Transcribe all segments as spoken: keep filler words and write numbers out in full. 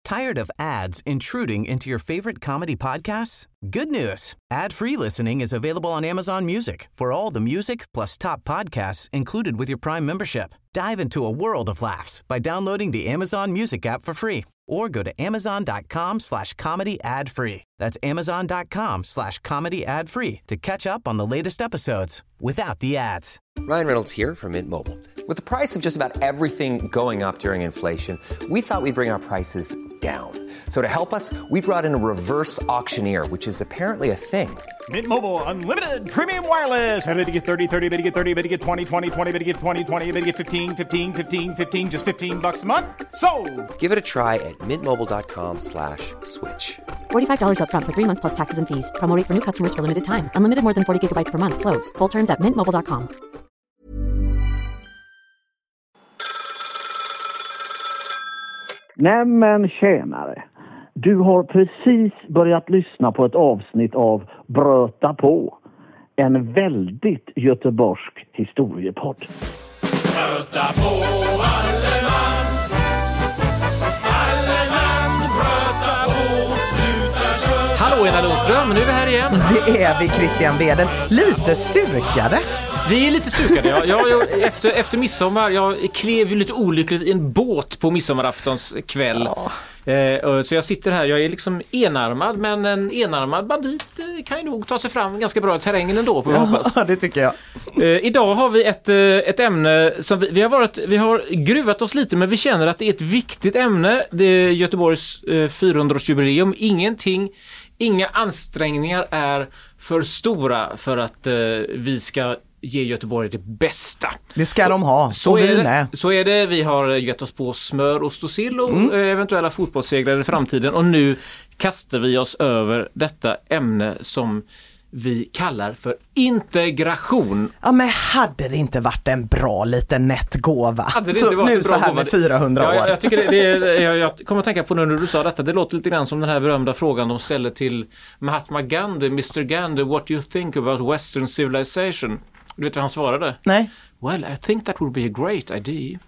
Tired of ads intruding into your favorite comedy podcasts? Good news. Ad-free listening is available on Amazon Music for all the music plus top podcasts included with your Prime membership. Dive into a world of laughs by downloading the Amazon Music app for free or go to amazon.com slash comedy ad free. That's amazon.com slash comedy ad free to catch up on the latest episodes without the ads. Ryan Reynolds here from Mint Mobile. With the price of just about everything going up during inflation, we thought we'd bring our prices down. So to help us, we brought in a reverse auctioneer, which is apparently a thing. Mint Mobile Unlimited Premium Wireless. How to get thirty, thirty, how to get thirty, how to get twenty, twenty, twenty, how to get twenty, twenty, how to get fifteen, fifteen, fifteen, fifteen, just fifteen bucks a month? Sold! Give it a try at mintmobile.com slash switch. forty-five dollars up front for three months plus taxes and fees. Promo rate for new customers for limited time. Unlimited more than forty gigabytes per month. Slows full terms at mint mobile dot com. Nämen tjänare. Du har precis börjat lyssna på ett avsnitt av Bröta på. En väldigt göteborgsk historiepodd. Bröta på alle man. Alle man bröta på, sluta köra. Hallå Ena Lundström, nu är vi här igen. Det är vi, Christian Wedel. Lite stukade. Vi är lite stukade, ja. Jag, jag, efter, efter midsommar, jag klev ju lite olyckligt i en båt på midsommaraftons kväll. Ja. Eh, så jag sitter här, jag är liksom enarmad, men en enarmad bandit eh, kan ju nog ta sig fram ganska bra i terrängen ändå, får vi ja, hoppas. Ja, det tycker jag. Eh, idag har vi ett, ett ämne som vi, vi har varit, vi har gruvat oss lite, men vi känner att det är ett viktigt ämne. Det är Göteborgs eh, fyrahundraårsjubileum. Ingenting, inga ansträngningar är för stora för att eh, vi ska ge Göteborg det bästa. Det ska de ha. Så och är vi det, med. Så är det. Vi har gett oss på smör, ost och sill och mm. eventuella fotbollssegrare i framtiden. Och nu kastar vi oss över detta ämne som vi kallar för integration. Ja, men hade det inte varit en bra liten nätt gåva? Hade det så inte varit nu en bra så här gåva? med fyrahundra ja, år. Jag, jag, tycker det, det, jag, jag kommer att tänka på nu när du sa detta. Det låter lite grann som den här berömda frågan de ställer till Mahatma Gandhi. mister Gandhi, what do you think about Western civilization? Du vet vad han svarade? Nej. Well, I think that would be a great idea.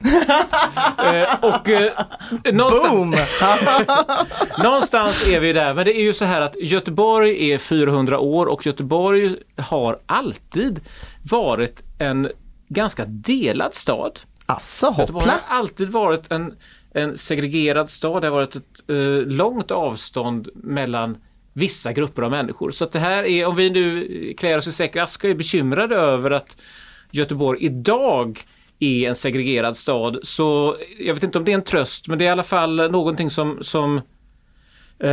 eh, och eh, någonstans, någonstans är vi där. Men det är ju så här att Göteborg är fyrahundra år och Göteborg har alltid varit en ganska delad stad. Asså, hoppla. Göteborg har alltid varit en, en segregerad stad. Det har varit ett eh, långt avstånd mellan vissa grupper av människor. Så att det här är, om vi nu klär oss i säck och aska, är bekymrade över att Göteborg idag är en segregerad stad, så jag vet inte om det är en tröst, men det är i alla fall någonting som, som eh, det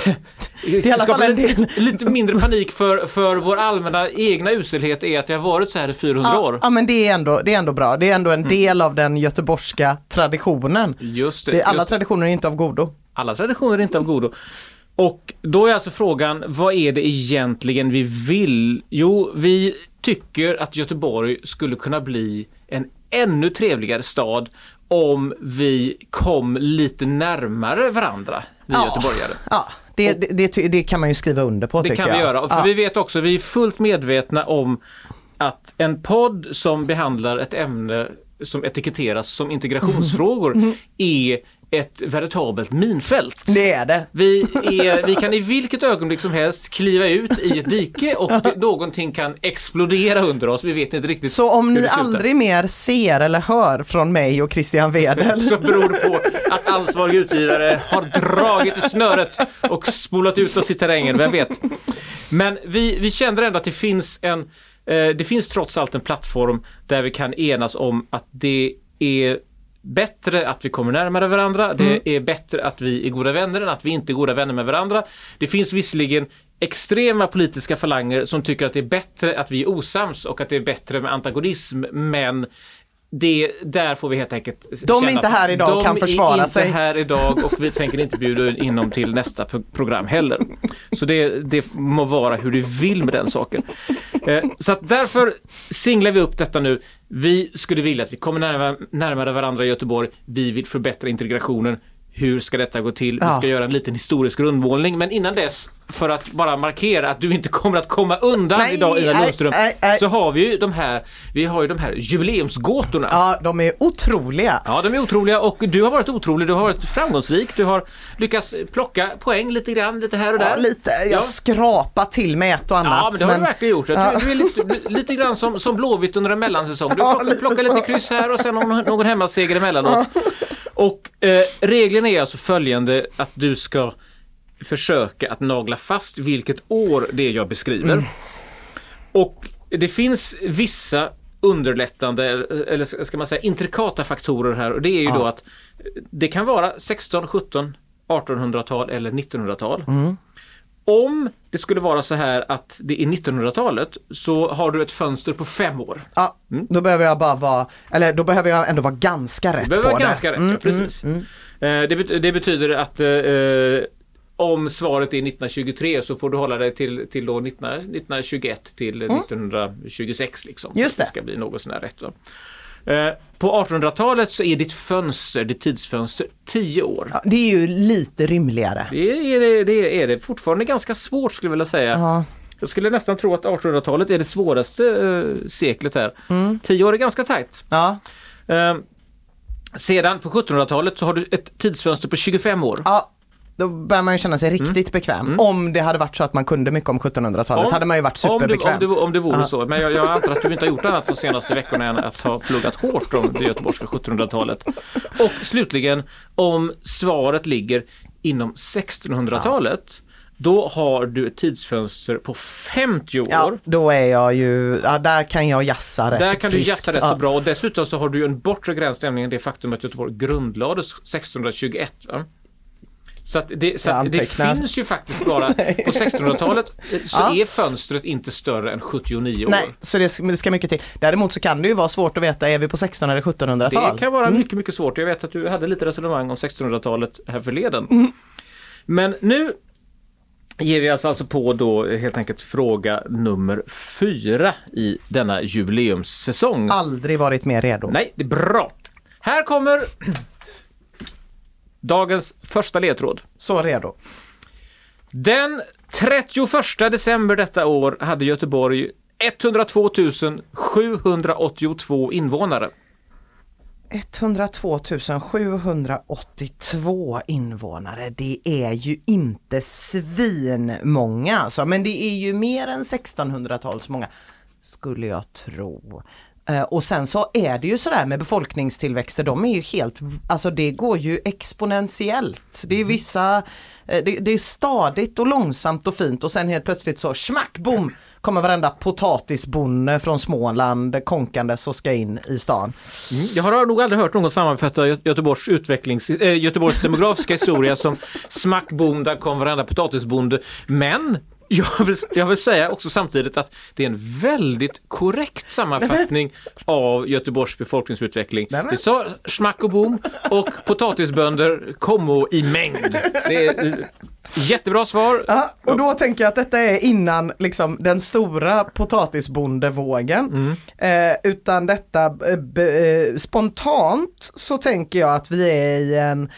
är i alla fall en del. Lite mindre panik för, för vår allmänna egna uselhet är att det har varit så här i fyrahundra ja, år. Ja, men det är ändå, det är ändå bra. Det är ändå en mm. del av den göteborgska traditionen. Just det. det är alla just traditioner är inte av godo. Alla traditioner är inte av godo. Och då är alltså frågan, vad är det egentligen vi vill? Jo, vi tycker att Göteborg skulle kunna bli en ännu trevligare stad om vi kom lite närmare varandra, vi ja, göteborgare. Ja, det, det, det, det kan man ju skriva under på, det tycker kan jag. vi göra, för ja. vi vet också, vi är fullt medvetna om att en podd som behandlar ett ämne som etiketteras som integrationsfrågor mm. är ett veritabelt minfält. Det är det. Vi, är, vi kan i vilket ögonblick som helst kliva ut i ett dike och det, någonting kan explodera under oss. Vi vet inte riktigt. Så om ni aldrig mer ser eller hör från mig och Christian Wedel så beror det på att ansvarig utgivare har dragit i snöret och spolat ut oss i terrängen. Vem vet? Men vi, vi känner ändå att det finns en eh, det finns trots allt en plattform där vi kan enas om att det är bättre att vi kommer närmare varandra. Det mm. är bättre att vi är goda vänner än att vi inte är goda vänner med varandra. Det finns visserligen extrema politiska falanger som tycker att det är bättre att vi är osams och att det är bättre med antagonism, men det, där får vi helt enkelt de är inte här idag och kan försvara sig. De är inte här idag och vi tänker inte bjuda in dem till nästa program heller. Så det, det må vara hur du vill med den saken. Eh, så att därför singlar vi upp detta nu. Vi skulle vilja att vi kommer närmare, närmare varandra i Göteborg. Vi vill förbättra integrationen. hur ska detta gå till? Vi Ja. ska göra en liten historisk rundmålning. Men innan dess, för att bara markera att du inte kommer att komma undan Nej, idag, Ina nej, Lundström, nej, nej. så har vi ju de här, vi har ju de här jubileumsgåtorna. Ja, de är otroliga. Ja, de är otroliga och du har varit otrolig, du har varit framgångsrik, du har lyckats plocka poäng lite grann, lite här och där. Ja, lite. Jag Ja. skrapar till med ett och annat. Ja, men det har du verkligen gjort. Du, Ja. du är lite, lite grann som, som Blåvitt under en mellansäsong. Du Ja, plockar, lite plockar så. lite kryss här och sen någon, någon hemmaseger emellanåt. Och eh, reglerna är alltså följande, att du ska försöka att nagla fast vilket år det är jag beskriver. Mm. Och det finns vissa underlättande, eller ska man säga intrikata faktorer här, och det är ju Ja. då att det kan vara sexton, sjutton, artonhundratal eller nittonhundratal. Mm. Om det skulle vara så här att det är nittonhundratalet, så har du ett fönster på fem år. Ja, då behöver jag bara vara, eller då behöver jag ändå vara ganska rätt Det behöver på vara det. ganska rätt, Mm, precis. mm, Eh, det, bet- det betyder att eh, om svaret är nittonhundratjugotre så får du hålla dig till, till då nitton, nittonhundratjugoett till nittonhundratjugosex liksom. Just det. Det ska bli något sån här rätt då. Eh, på artonhundratalet så är ditt fönster, ditt tidsfönster, tio år. Ja, det är ju lite rimligare. Det är det, det är det fortfarande ganska svårt, skulle jag vilja säga. Ja. Jag skulle nästan tro att artonhundratalet är det svåraste eh, seklet här. Mm. Tio år är ganska tajt. Ja. Eh, sedan på sjuttonhundratalet så har du ett tidsfönster på tjugofem år. Ja, då börjar man ju känna sig riktigt bekväm. Om det hade varit så att man kunde mycket om sjuttonhundratalet Om- hade man ju varit om det, superbekväm. om, det, om det vore Ja. så. Men jag, jag antar att du inte har gjort annat de senaste veckorna än att ha pluggat hårt om det göteborgska sjuttonhundratalet. Och slutligen, om svaret ligger inom sextonhundratalet, då har du ett tidsfönster på femtio år. Ja, då är jag ju, ja, där kan jag jassa rätt Där kan du friskt. jassa rätt Ja. så bra, och dessutom så har du ju en bortre gräns, nämligen det faktum att Göteborg grundlades sextonhundratjugoett. Va? Så att det, så Jag att det antecknar. finns ju faktiskt bara på sextonhundratalet så Ja. är fönstret inte större än sjuttionio år. Nej, så det ska, det ska mycket till. Däremot så kan det ju vara svårt att veta, är vi på sexton eller sjuttonhundratal? Det kan vara mycket, mycket svårt. Jag vet att du hade lite resonemang om sextonhundratalet här förleden. Mm. Men nu ger vi alltså, alltså på då helt enkelt fråga nummer fyra i denna jubileumssäsong. Aldrig varit mer redo. Nej, det är bra. Här kommer dagens första ledtråd. Så redo. Den trettioförsta december detta år hade Göteborg etthundratvå tusen sjuhundraåttiotvå invånare. etthundratvå tusen sjuhundraåttiotvå invånare, det är ju inte svinmånga alltså, men det är ju mer än sextonhundratals många, skulle jag tro. Eh, och sen så är det ju sådär med befolkningstillväxter, de är ju helt, alltså det går ju exponentiellt. Det är vissa, eh, det, det är stadigt och långsamt och fint, och sen helt plötsligt så smack, boom, kommer varenda potatisbonde från Småland konkandes och ska in i stan. Mm. Jag har nog aldrig hört någon sammanfatta Gö- Göteborgs utvecklings, äh, Göteborgs demografiska historia som smackboom, där kom varenda potatisbonde. Men jag vill, jag vill säga också samtidigt att det är en väldigt korrekt sammanfattning av Göteborgs befolkningsutveckling. Nämen. Vi sa smack och boom och potatisbönder kommo i mängd. Det är eh, jättebra svar. Ja, och då tänker jag att detta är innan liksom den stora potatisbondevågen. Eh, utan detta eh, be, eh, spontant så tänker jag att vi är i en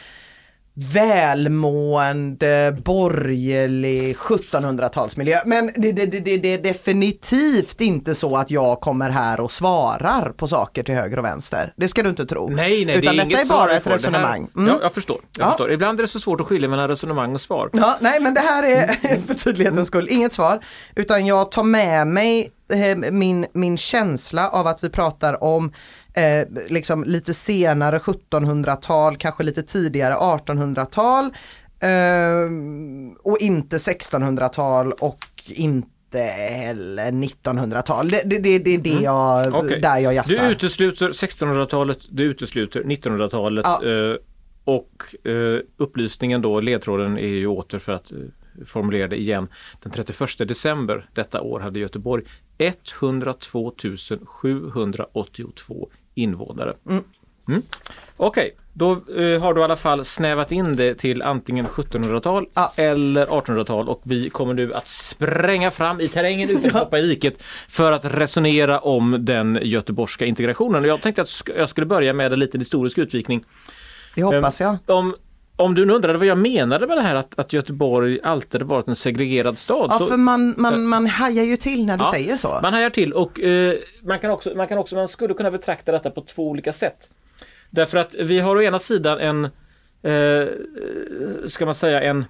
välmående borgerlig sjuttonhundratalsmiljö. Men det, det, det, det, det är definitivt inte så att jag kommer här och svarar på saker till höger och vänster. Det ska du inte tro. Nej, nej, utan det är detta inget är bara svar ett jag får. Det här- resonemang. Mm. Ja, jag förstår. Jag Ja. förstår. Ibland är det så svårt att skilja mellan resonemang och svar. Ja, nej, men det här är för tydlighetens skull inget svar, utan jag tar med mig eh, min, min känsla av att vi pratar om eh, liksom lite senare sjuttonhundratal, kanske lite tidigare artonhundratal eh, och inte sextonhundratal och inte heller nittonhundratal. Det, det, det, det är det jag, Okej. där jag jassar. Du utesluter sextonhundratalet, du utesluter nittonhundratalet Ja. eh, och eh, upplysningen då, ledtråden är ju åter för att eh, formulera det igen. Den trettioförsta december detta år hade Göteborg etthundratvå tusen sjuhundraåttiotvå invånare. Mm. Mm. Okej, då eh, har du i alla fall snävat in det till antingen sjuttonhundratal Ja. eller artonhundratal, och vi kommer nu att spränga fram i terrängen utan att hoppa i diket för att resonera om den göteborgska integrationen. Och jag tänkte att sk- jag skulle börja med en liten historisk utvikning. Det hoppas jag. Om, om du nu undrade vad jag menade med det här att, att Göteborg alltid har varit en segregerad stad. Ja, så, för man, man, man hajar ju till när du ja, säger så. Man hajar till och eh, man, kan också, man kan också, man skulle kunna betrakta detta på två olika sätt. Därför att vi har å ena sidan en, eh, ska man säga en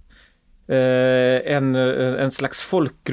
En, en slags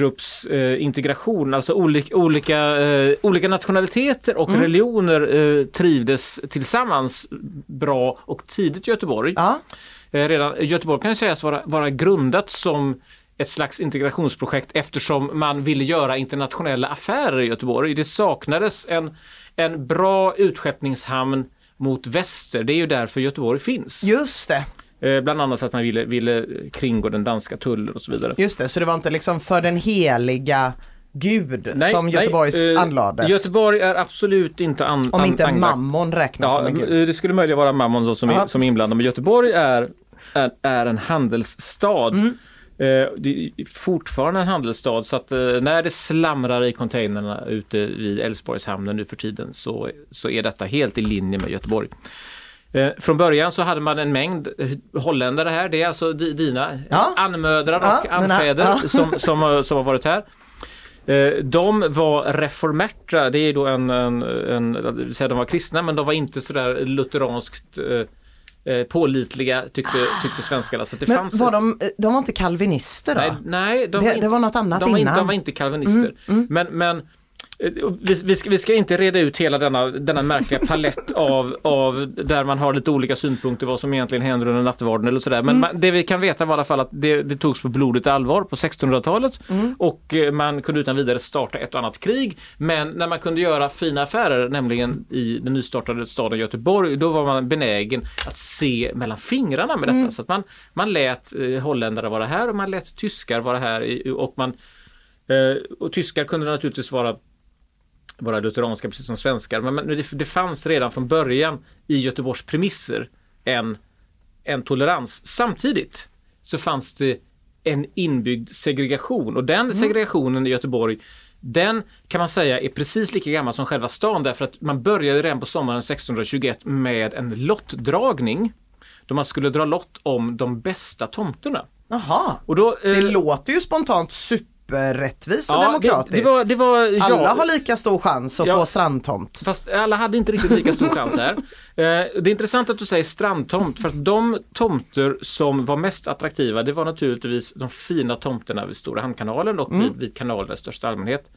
folkgruppsintegration, alltså olika, olika, olika nationaliteter och mm. religioner trivdes tillsammans bra och tidigt i Göteborg. Ja. Redan, Göteborg kan ju sägas vara, vara grundat som ett slags integrationsprojekt eftersom man ville göra internationella affärer i Göteborg. Det saknades en, en bra utskeppningshamn mot väster. Det är ju därför Göteborg finns. Just det. Eh, bland annat för att man ville, ville kringå den danska tullen och så vidare. Just det, så det var inte liksom för den heliga Gud nej, som Göteborgs nej, eh, anlades. Göteborg är absolut inte an, Om inte an, Mammon räknas ja, som en Gud. Det skulle möjligen vara Mammon så, som, är, som är inblandad. Men Göteborg är, är, är en handelsstad. Mm. Eh, det är fortfarande en handelsstad så att eh, när det slamrar i containrarna ute vid Älvsborgshamnen nu för tiden så, så är detta helt i linje med Göteborg. Eh, från början så hade man en mängd holländare här. Det är alltså dina ja. anmödrar ja, och anfäder ja. som, som, som har varit här. Eh, de var reformerta. Det är då en, en, en, en de var kristna men de var inte sådär lutheranskt eh, pålitliga tyckte, tyckte svenskarna. Så det men fanns var ett... de, de var inte kalvinister då? Nej, nej de det, var inte, det var något annat de var innan. Inte, de var inte kalvinister. Mm, mm. Men, men Vi, vi, ska, vi ska inte reda ut hela denna, denna märkliga palett av, av där man har lite olika synpunkter vad som egentligen händer under nattvarden eller sådär. Men mm. man, det vi kan veta var i alla fall att det, det togs på blodigt allvar på sextonhundratalet mm. och man kunde utan vidare starta ett och annat krig. Men när man kunde göra fina affärer, nämligen i den nystartade staden Göteborg, då var man benägen att se mellan fingrarna med detta. Mm. Så att man, man lät eh, holländare vara här och man lät tyskar vara här och, man, eh, och tyskar kunde naturligtvis vara vara lutheranska precis som svenskar. Men det, det fanns redan från början i Göteborgs premisser en, en tolerans. Samtidigt så fanns det en inbyggd segregation. Och den mm. segregationen i Göteborg, den kan man säga är precis lika gammal som själva stan. Därför att man började redan på sommaren sextonhundratjugoett med en lottdragning. Då man skulle dra lott om de bästa tomterna. Jaha, och då, det eh, låter ju spontant super rättvist och ja, demokratiskt. Det, det var, det var, ja. Alla har lika stor chans att ja, få strandtomt. Fast alla hade inte riktigt lika stor chans här. Eh, det är intressant att du säger strandtomt för att de tomter som var mest attraktiva det var naturligtvis de fina tomterna vid Stora Hamnkanalen och mm. vid, vid kanalen i största allmänhet.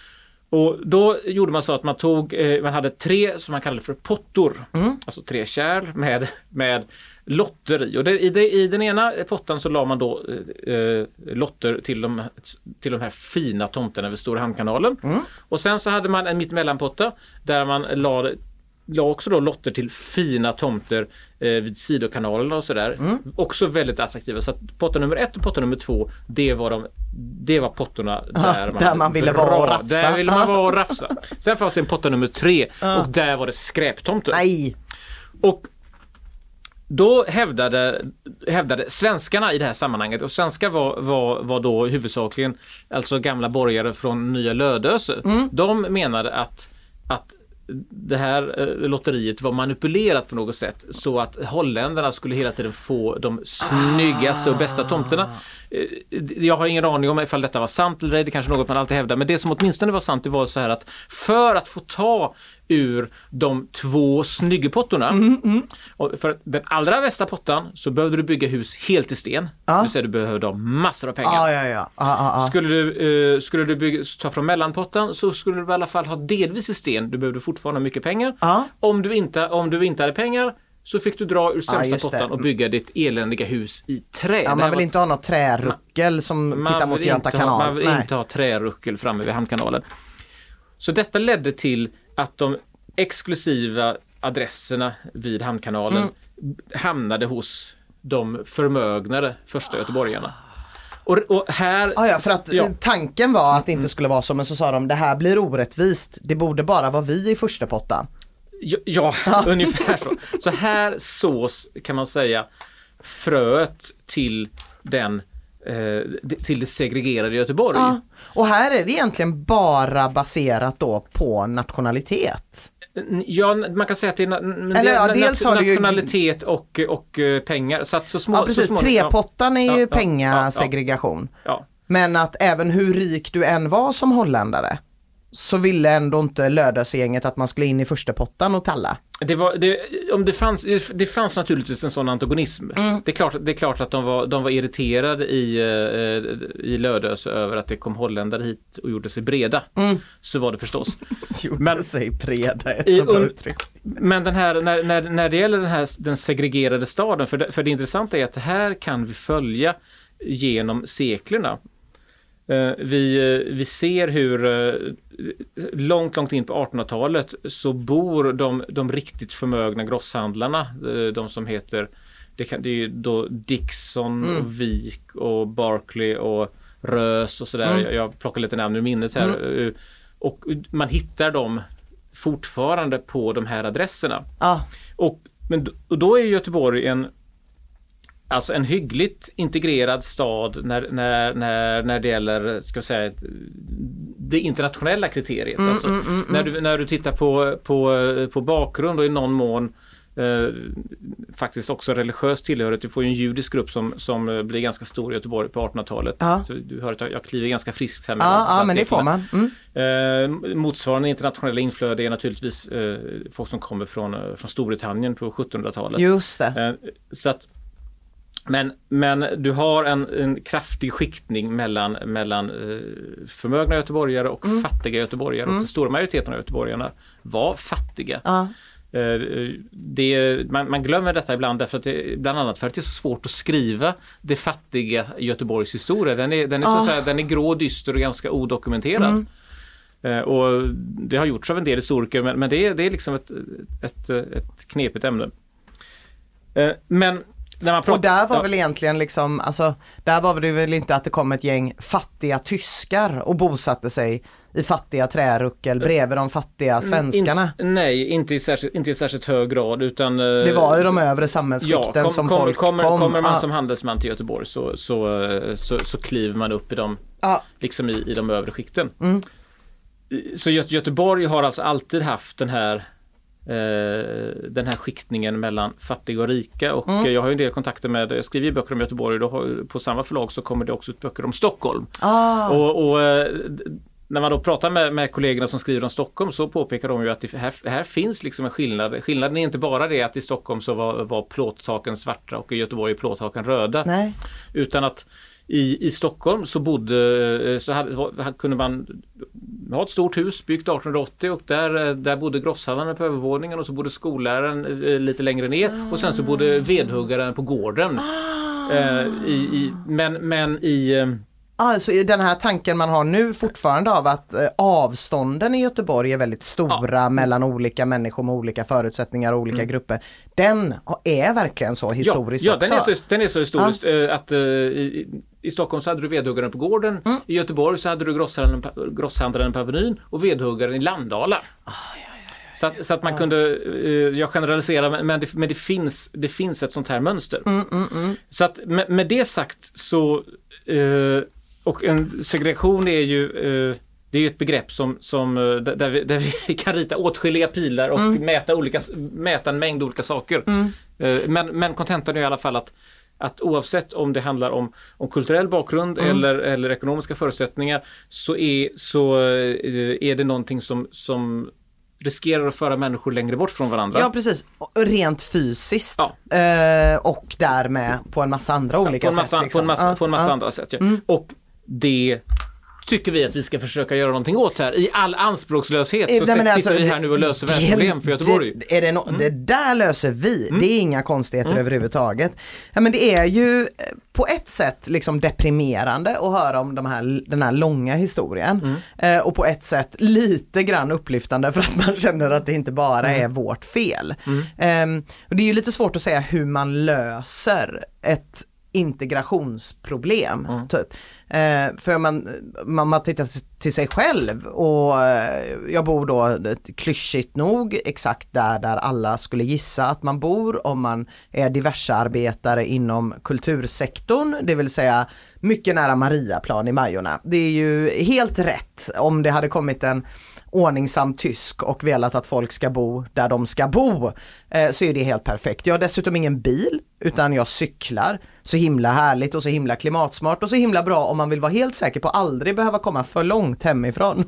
Och då gjorde man så att man tog, eh, man hade tre som man kallade för pottor. Mm. Alltså tre kärl med, med lotter i. Och det, i, det, i den ena potten så la man då eh, lotter till de, till de här fina tomterna vid Stora Hamnkanalen. Mm. Och sen så hade man en mittemellanpotta där man la, la också då lotter till fina tomter eh, vid sidokanalerna och sådär. Mm. Också väldigt attraktiva. Så att potten nummer ett och potten nummer två, det var de det var pottorna där, ah, man, där man ville bra, vara och rafsa. Där ville man vara och rafsa. Sen fanns en potta nummer tre ah. och där var det skräptomter. Nej. Och då hävdade, hävdade svenskarna i det här sammanhanget, och svenskar var, var, var då huvudsakligen alltså gamla borgare från Nya Lödöse. Mm. De menade att, att det här eh, lotteriet var manipulerat på något sätt så att holländarna skulle hela tiden få de snyggaste och bästa tomterna. Eh, jag har ingen aning om ifall detta var sant eller ej, det kanske något man alltid hävdar, men det som åtminstone var sant det var så här att för att få ta ur de två snyggepottorna mm, mm. och för den allra bästa pottan så behövde du bygga hus helt i sten. Ah. Det vill säga du behövde ha massor av pengar. Ah, ja, ja. Ah, ah, ah. Skulle du, eh, skulle du bygga, ta från mellanpottan så skulle du i alla fall ha delvis i sten. Du behövde fortfarande mycket pengar. Ah. Om, du inte, om du inte hade pengar så fick du dra ur sämsta ah, pottan och bygga ditt eländiga hus i trä. Ja, man vill var... inte ha något träruckel som man, tittar mot Göta kanal. Ha, man vill Nej. inte ha träruckel framme vid Hamnkanalen. Så detta ledde till att de exklusiva adresserna vid Hamnkanalen mm. hamnade hos de förmögnare första göteborgarna. Och, och här... Ah, ja, för att ja. tanken var att det inte skulle vara så, men så sa de det här blir orättvist. Det borde bara vara vi i första pottan. Ja, ja ungefär så. Så här sås kan man säga fröet till den eh, till det segregerade Göteborg. Ja. Och här är det egentligen bara baserat då på nationalitet. Ja, man kan säga att det är, na- Eller, ja, na- dels har du ju- nationalitet och, och eh, pengar. Så att så små, Ja, precis. så små, Trepottan är ja, ju ja, pengasegregation. Ja, ja. Men att även hur rik du än var som holländare så ville ändå inte Lödösgänget att man skulle in i första pottan och talla. Det, var, det, om det, fanns, det fanns naturligtvis en sån antagonism. Mm. Det, är klart, det är klart att de var, de var irriterade i, i Lödös över att det kom holländare hit och gjorde sig breda. Mm. Så var det förstås. gjorde men, sig breda, ett i, så bra uttryck. Men den här, när, när, när det gäller den här den segregerade staden, för det, för det intressanta är att det här kan vi följa genom seklerna. Vi, vi ser hur långt, långt in på artonhundratalet så bor de, de riktigt förmögna grosshandlarna, de som heter, det, kan, det är ju då Dixon mm. och Wijk och Barclay och Rös och sådär. Mm. Jag, jag plockar lite namn ur minnet här. Mm. Och man hittar dem fortfarande på de här adresserna. Ah. Och, men, och då är Göteborg en Alltså en hyggligt integrerad stad när, när, när, när det gäller, ska jag säga, det internationella kriteriet. Mm, alltså, mm, mm, när, du, när du tittar på, på, på bakgrund och i någon mån eh, faktiskt också religiös tillhörighet. Du får ju en judisk grupp som, som blir ganska stor i Göteborg på artonhundratalet. Ja. Så du hör att jag kliver ganska friskt här med ja, ja, men det får man. Mm. Eh, motsvarande internationella inflöde är naturligtvis eh, folk som kommer från, från Storbritannien på sjuttonhundratalet. Just det. Eh, så att Men, men du har en, en kraftig skiktning mellan, mellan eh, förmögna göteborgare och mm. fattiga göteborgare. Mm. Och den stora majoriteten av göteborgarna var fattiga. Uh. Eh, det, man, man glömmer detta ibland, därför att det, bland annat för att det är så svårt att skriva det fattiga Göteborgs historia. Den är, den är, uh. så att säga, den är grå, dyster och ganska odokumenterad. Mm. Eh, och det har gjorts av en del historiker, men, men det, är, det är liksom ett, ett, ett knepigt ämne. Eh, men Pratar, och där var ja. väl egentligen liksom, alltså, där var det väl inte att det kom ett gäng fattiga tyskar och bosatte sig i fattiga träruckel bredvid de fattiga svenskarna. In, nej, inte i, särskilt, inte i särskilt hög grad, utan det var ju de övre samhällsskikten ja, kom, som kom, folk kommer, kom. Kommer man ah. som handelsman till Göteborg så, så, så, så kliver man upp i de, ah. liksom i, i de övre skikten. Mm. Så Göte, Göteborg har alltså alltid haft den här den här skiktningen mellan fattiga och rika, och mm. jag har ju en del kontakter med, jag skriver böcker om Göteborg och då har, på samma förlag så kommer det också ut böcker om Stockholm. Ah. Och, och när man då pratar med, med kollegorna som skriver om Stockholm så påpekar de ju att det, här, här finns liksom en skillnad. Skillnaden är inte bara det att i Stockholm så var, var plåttaken svarta och i Göteborg är plåttaken röda. Nej. Utan att I, i Stockholm så bodde så hade, kunde man ha ett stort hus byggt artonhundraåttio och där, där bodde grosshandlaren på övervåningen och så bodde skolläraren lite längre ner ah. och sen så bodde vedhuggaren på gården. Ah. Eh, i, i, men, men i... Alltså den här tanken man har nu fortfarande av att eh, avstånden i Göteborg är väldigt stora ja. mellan olika människor med olika förutsättningar och olika mm. grupper. Den är verkligen så historiskt ja, ja, också. Ja, den är så, den är så historiskt ja. att uh, i, i Stockholm så hade du vedhuggaren på gården, mm. i Göteborg så hade du grosshandlaren, grosshandlaren på Avenyn och vedhuggaren i Landala. Ah, ja, ja, ja, så, att, så att man ja. kunde, uh, jag generaliserar, men, det, men det, finns, det finns ett sånt här mönster. Mm, mm, mm. Så att med, med det sagt så... Uh, Och en segregation är ju, eh, det är ju ett begrepp som, som, där, vi, där vi kan rita åtskilliga pilar och mm. mäta, olika, mäta en mängd olika saker. Mm. Eh, men, men kontentan är i alla fall att, att oavsett om det handlar om, om kulturell bakgrund mm. eller, eller ekonomiska förutsättningar så är, så, eh, är det någonting som, som riskerar att föra människor längre bort från varandra. Ja, precis. Rent fysiskt. Ja. Eh, och därmed på en massa andra olika ja, på massa, sätt. Liksom. På en massa, ja. på en massa ja. andra sätt. Ja. Mm. Och det tycker vi att vi ska försöka göra någonting åt här. I all anspråkslöshet så sitter alltså, vi här nu och löser världsproblem för Göteborg. Det, är det, no- mm. det där löser vi. Mm. Det är inga konstigheter mm. överhuvudtaget. Ja, men det är ju på ett sätt liksom deprimerande att höra om de här, den här långa historien. Mm. Eh, och på ett sätt lite grann upplyftande för att man känner att det inte bara mm. är vårt fel. Mm. Eh, och det är ju lite svårt att säga hur man löser ett integrationsproblem mm. typ. Eh, för man, man, man tittar till sig själv och eh, jag bor då klyschigt nog exakt där där alla skulle gissa att man bor om man är diverse arbetare inom kultursektorn, det vill säga mycket nära Mariaplan i Majorna. Det är ju helt rätt om det hade kommit en ordningsam tysk och velat att folk ska bo där de ska bo, eh, så är det helt perfekt. Jag har dessutom ingen bil utan jag cyklar. Så himla härligt och så himla klimatsmart och så himla bra om man vill vara helt säker på att aldrig behöva komma för långt hemifrån.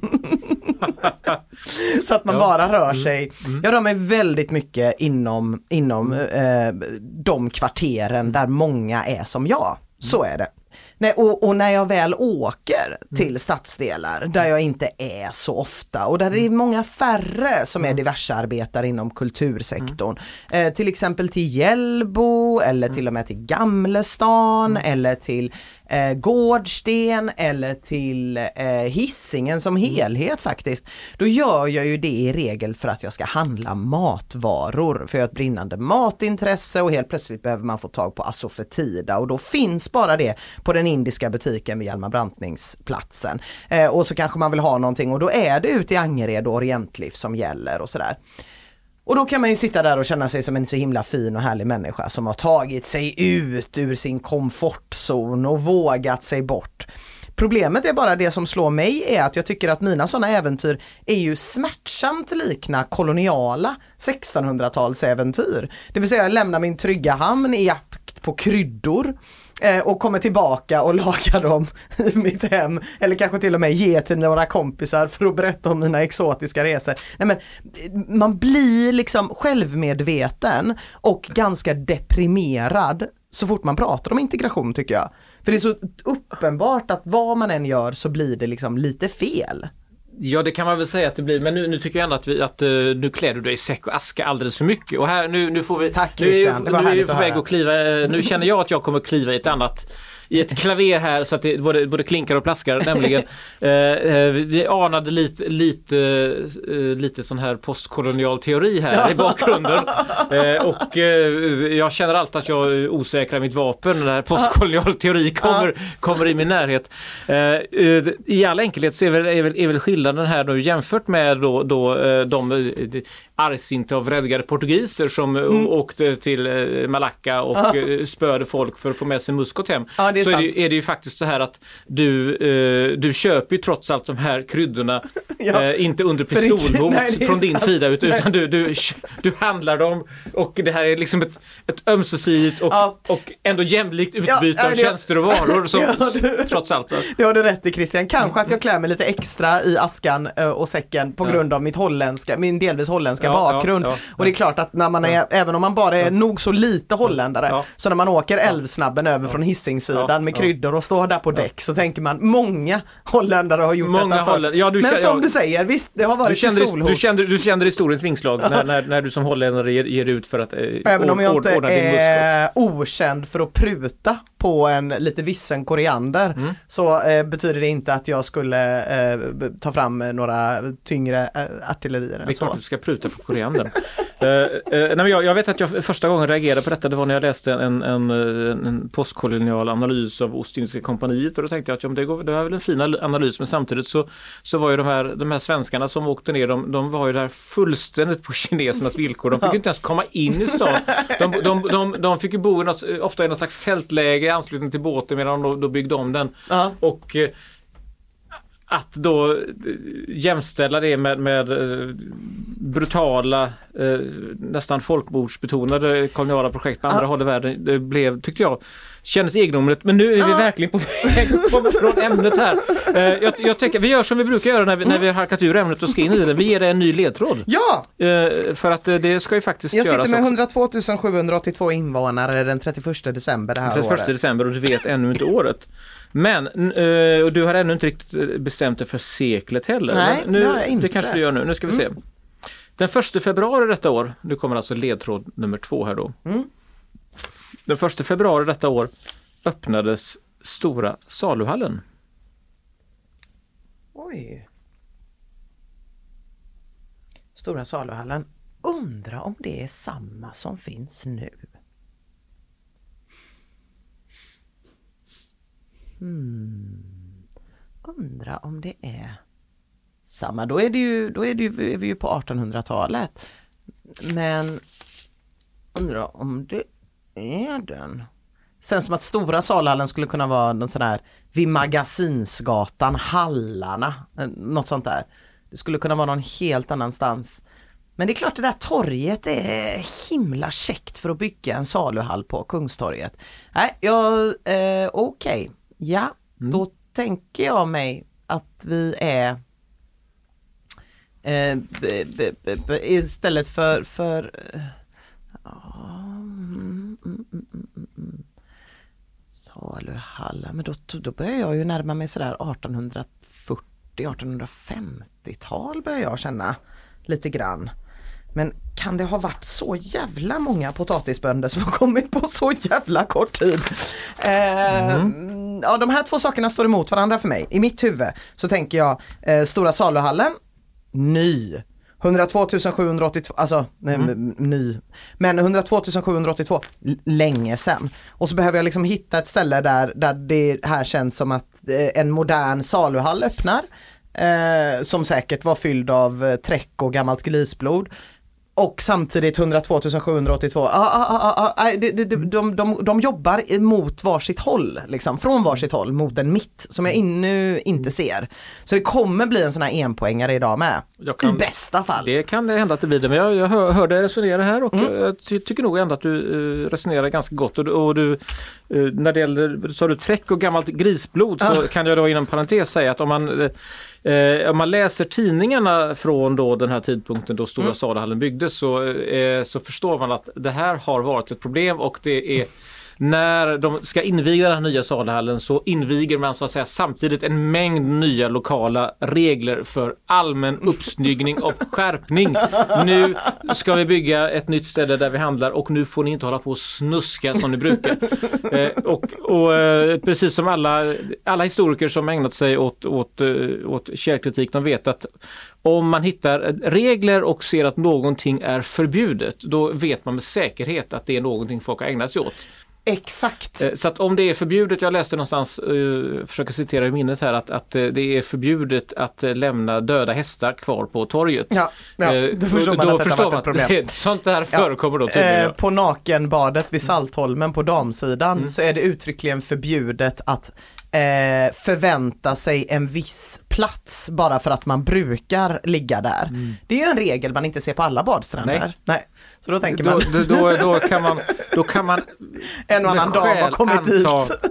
Så att man ja. bara rör sig. Mm. Mm. Jag rör mig väldigt mycket inom, inom eh, de kvarteren där många är som jag. Så är det. Nej, och, och när jag väl åker till mm. stadsdelar där jag inte är så ofta och där det är många färre som är diversearbetare inom kultursektorn. Mm. Eh, till exempel till Hjällbo eller till och med till Gamlestan mm. eller till eh, Gårdsten eller till eh, Hisingen som helhet faktiskt. Då gör jag ju det i regel för att jag ska handla matvaror. För jag har ett brinnande matintresse och helt plötsligt behöver man få tag på asofetida och då finns bara det på den indiska butiken vid Hjalmar Brantningsplatsen. Eh, och så kanske man vill ha någonting och då är det ute i Angered och Orientliv som gäller och sådär. Och då kan man ju sitta där och känna sig som en så himla fin och härlig människa som har tagit sig ut ur sin komfortzon och vågat sig bort. Problemet är bara det som slår mig är att jag tycker att mina sådana äventyr är ju smärtsamt likna koloniala sextonhundratalsäventyr. Det vill säga jag lämnar min trygga hamn i jakt på kryddor och kommer tillbaka och lagar dem i mitt hem. Eller kanske till och med ge till några kompisar för att berätta om mina exotiska resor. Nej, men man blir liksom självmedveten och ganska deprimerad så fort man pratar om integration tycker jag. För det är så uppenbart att vad man än gör så blir det liksom lite fel. Ja, det kan man väl säga att det blir. Men nu, nu tycker jag ändå att, vi, att uh, nu klär du dig i säck och aska alldeles för mycket. Och här, nu, nu får vi... Tack Christian, det var härligt att höra. Nu är vi på väg att kliva. Nu känner jag att jag kommer att kliva i ett annat... i ett klaver här så att det både, både klinkar och plaskar nämligen. eh, vi anade lite, lite, eh, lite sån här postkolonial teori här ja. i bakgrunden. Eh, och eh, jag känner alltid att jag är osäker i mitt vapen när postkolonial teori kommer, ja. kommer i min närhet. Eh, I all enkelhet så är väl, är väl, är väl skillnaden här nu jämfört med då, då, de, de argsinta och vredgade portugiser som mm. åkte till Malacca och ja. spörde folk för att få med sig muskot hem. Ja, så är det, är det ju faktiskt så här att du, eh, du köper ju trots allt de här kryddorna ja. eh, inte under pistolhot nej, från din sant. sida utan nej. du, du, du handlar dem och det här är liksom ett, ett ömsesidigt och, ja. och ändå jämlikt utbyte ja, av tjänster och varor som, ja, du, trots allt. Va? Det har du rätt i Christian. Kanske att jag klär mig lite extra i askan och säcken på ja. grund av mitt holländska, min delvis holländska ja, bakgrund. Ja, ja, och det är klart att när man är, ja. även om man bara är ja. nog så lite holländare ja. så när man åker älvsnabben över ja. från Hisingssidan ja. med kryddor och står där på däck ja. så tänker man, många holländare har gjort många detta för. Ja, du, Men som ja, du säger, visst, det har varit du kände, pistolhot. Du kände, du kände historiens vingslag när, när, när du som holländare ger, ger ut för att eh, Även om jag inte är okänd för att pruta på en lite vissen koriander mm. så eh, betyder det inte att jag skulle eh, ta fram några tyngre eh, artillerier. Det är klart att du ska pruta på koriander. uh, uh, nej, men jag, jag vet att jag första gången reagerade på detta, det var när jag läste en, en, en postkolonial analys av Ostindiska kompaniet och då tänkte jag att ja, det, går, det var väl en fin analys men samtidigt så, så var ju de här, de här svenskarna som åkte ner, de, de var ju där fullständigt på kinesernas villkor. De fick ju inte ens komma in i stan. De, de, de, de, de fick ju bo i något, ofta i någon slags tältläge i anslutning till båten medan de då byggde om den. Uh-huh. Och eh, att då jämställa det med, med eh, brutala, eh, nästan folkmordsbetonade koloniala projekt på andra uh-huh. håll i världen, det blev, tyckte jag, kändes egendomligt. Men nu är vi uh-huh. verkligen på väg från ämnet här. Eh, jag, jag tänker, vi gör som vi brukar göra när vi, mm. när vi har harkat ur ämnet och ska in i det. Vi ger det en ny ledtråd. Ja! Eh, för att det ska ju faktiskt jag göras Jag sitter med också. hundratvåtusen sjuhundraåttiotvå invånare den trettioförsta december det här trettioförsta året. december och du vet ännu inte året. Men, uh, och du har ännu inte riktigt bestämt dig för seklet heller. Nej, nu, det har jag inte. Det kanske du gör nu. Nu ska vi se. Mm. Den första februari detta år, nu kommer alltså ledtråd nummer två här då. Mm. Den första februari detta år öppnades Stora saluhallen. Oj. Stora saluhallen. Undrar om det är samma som finns nu. Hmm. Undrar om det är samma. Då är det ju, då är det ju, är vi ju på artonhundratalet. Men undrar om det är den. Sen som att Stora saluhallen skulle kunna vara någon sån här vid Magasinsgatan, Hallarna, något sånt där. Det skulle kunna vara någon helt annanstans. Men det är klart det där torget är himla käckt för att bygga en saluhall på Kungstorget. Nej, jag, eh, okej. Okay. Ja, mm. Då tänker jag mig att vi är eh, b, b, b, b, istället för, för uh, mm, mm, mm, mm. saluhall, men då, då börjar jag ju närma mig sådär arton fyrtio arton femtio-tal börjar jag känna lite grann. Men kan det ha varit så jävla många potatisbönder som har kommit på så jävla kort tid? Eh, mm. Ja, de här två sakerna står emot varandra för mig. I mitt huvud så tänker jag eh, Stora saluhallen, ny. hundratvå tusen sjuhundraåttiotvå, alltså mm. ny, men hundratvå tusen sjuhundraåttiotvå länge sedan. Och så behöver jag liksom hitta ett ställe där, där det här känns som att eh, en modern saluhall öppnar. Eh, som säkert var fylld av eh, träck och gammalt glisblod. Och samtidigt hundratvå tusen sjuhundraåttiotvå. Ah, ah, ah, ah, de, de, de, de, de jobbar mot varsitt håll. Liksom, från varsitt håll mot en mitt. Som jag ännu inte ser. Så det kommer bli en sån här enpoängare idag med. Kan, I bästa fall. Det kan det hända att det blir det. Men jag, jag hör, hör dig resonera här. Och mm. jag ty, tycker nog ändå att du uh, resonerar ganska gott. Och, och du, uh, när det gäller så har du träck och gammalt grisblod. Så ah. kan jag då inom parentes säga att om man... Uh, Eh, om man läser tidningarna från då den här tidpunkten då Stora mm. saluhallen byggdes så, eh, så förstår man att det här har varit ett problem och det är när de ska inviga den här nya saluhallen så inviger man så att säga samtidigt en mängd nya lokala regler för allmän uppsnyggning och skärpning. Nu ska vi bygga ett nytt ställe där vi handlar och nu får ni inte hålla på och snuska som ni brukar. Eh, och och eh, precis som alla, alla historiker som ägnat sig åt, åt, åt källkritik, de vet att om man hittar regler och ser att någonting är förbjudet, då vet man med säkerhet att det är någonting folk har ägnat sig åt. Exakt. Så att om det är förbjudet, jag läste någonstans, uh, försöker citera i minnet här, att, att uh, det är förbjudet att uh, lämna döda hästar kvar på torget. Ja, ja uh, då förstår man då, att då detta förstår varit ett problem. Det, sånt där ja. förekommer då tydligen. Uh, på nakenbadet vid Saltholmen på damsidan mm. så är det uttryckligen förbjudet att uh, förvänta sig en viss plats bara för att man brukar ligga där. Mm. Det är ju en regel man inte ser på alla badstränder. Nej. Nej. Så då tänker man... Då, då, då, kan man då kan man en och annan dag har kommit dit.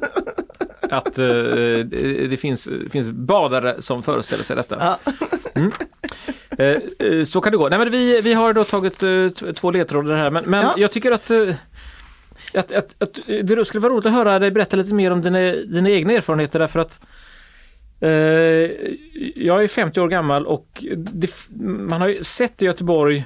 Att uh, det finns, finns badare som föreställer sig detta. Ja. Mm. Uh, så kan det gå. Nej, men vi, vi har då tagit uh, två ledtrådar här. Men, men ja. jag tycker att, uh, att, att, att det skulle vara roligt att höra dig berätta lite mer om dina, dina egna erfarenheter. Därför att uh, jag är femtio år gammal och det, man har ju sett i Göteborg.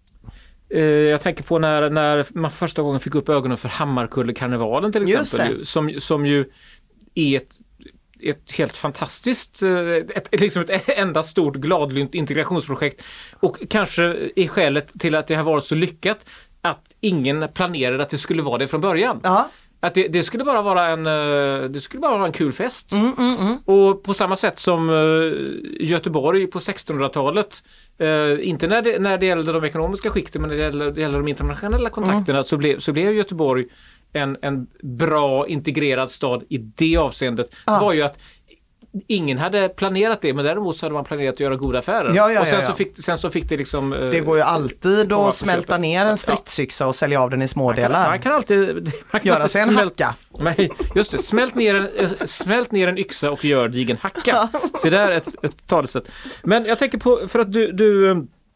Jag tänker på när, när man första gången fick upp ögonen för Hammarkullekarnevalen till exempel. Som, som ju är ett, ett helt fantastiskt, ett, liksom ett enda stort gladlynt integrationsprojekt. Och kanske är skälet till att det har varit så lyckat att ingen planerade att det skulle vara det från början. Ja. Att det, det skulle bara vara en det skulle bara vara en kul fest. Mm, mm, mm. Och på samma sätt som Göteborg på sextonhundratalet, eh, inte när det, när det gällde de ekonomiska skikten, men när det gällde, det gällde de internationella kontakterna, mm. så, blev, så blev Göteborg en, en bra integrerad stad i det avseendet. Ah. Det var ju att ingen hade planerat det, men däremot så hade man planerat att göra goda affärer. Ja, ja, och sen, ja, ja. Så fick, sen så fick det liksom... Eh, det går ju alltid att smälta ner en stridsyxa och sälja av den i små delar. Man, man kan alltid... Man kan göra sig en hacka. Nej, just det. Smält ner en, smält ner en yxa och gör dig en hacka. Så det är ett, ett talesätt. Men jag tänker på, för att du... du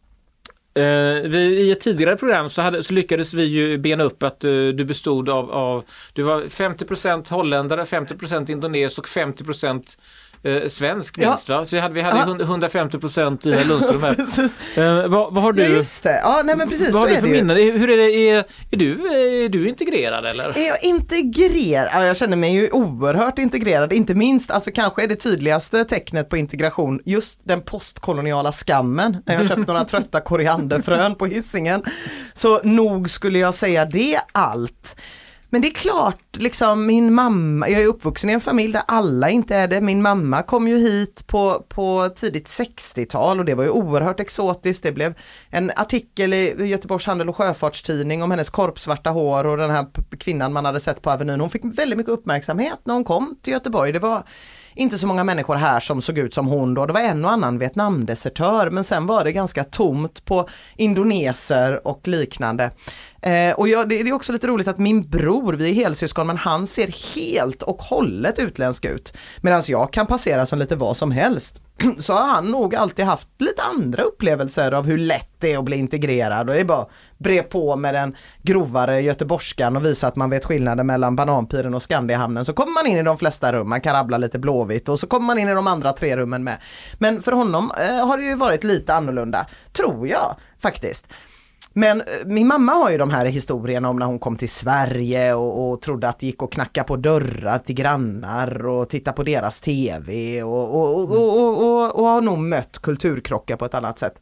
Uh, vi, i ett tidigare program så, hade, så lyckades vi ju bena upp att uh, du bestod av, av du var femtio procent holländare, femtio procent indones och femtio procent uh, svensk minst, ja. Va? Så vi hade, vi hade hundrafemtio procent i Lundström här. uh, vad, vad har du? Ja, just det. Ja, nej, men precis, vad har så du för minnen? Hur är det? Är, är, du, är du integrerad eller? Är jag integrerad? Ja, jag känner mig ju oerhört integrerad. Inte minst, alltså kanske är det tydligaste tecknet på integration just den postkoloniala skammen. När jag köpt några trötta korianderfrön på Hisingen. Så nog skulle jag säga det allt. Men det är klart liksom min mamma, jag är uppvuxen i en familj där alla inte är det. Min mamma kom ju hit på, på tidigt sextiotal och det var ju oerhört exotiskt. Det blev en artikel i Göteborgs handel- och sjöfartstidning om hennes korpsvarta hår och den här kvinnan man hade sett på Avenyn. Hon fick väldigt mycket uppmärksamhet när hon kom till Göteborg. Det var inte så många människor här som såg ut som hon då. Det var en och annan Vietnamdesertör, men sen var det ganska tomt på indoneser och liknande. Eh, och jag, det, det är också lite roligt att min bror, vi är helsyskon, men han ser helt och hållet utländsk ut. Medan jag kan passera som lite vad som helst. Så har han nog alltid haft lite andra upplevelser av hur lätt det är att bli integrerad. Och det är bara bre på med den grovare göteborgskan och visa att man vet skillnaden mellan Bananpiren och Skandiahamnen. Så kommer man in i de flesta rum, man kan rabbla lite blåvitt och så kommer man in i de andra tre rummen med. Men för honom eh, har det ju varit lite annorlunda, tror jag faktiskt. Men min mamma har ju de här historierna om när hon kom till Sverige och, och trodde att det gick att knacka på dörrar till grannar och titta på deras tv och, och, och, och, och, och har nog mött kulturkrockar på ett annat sätt.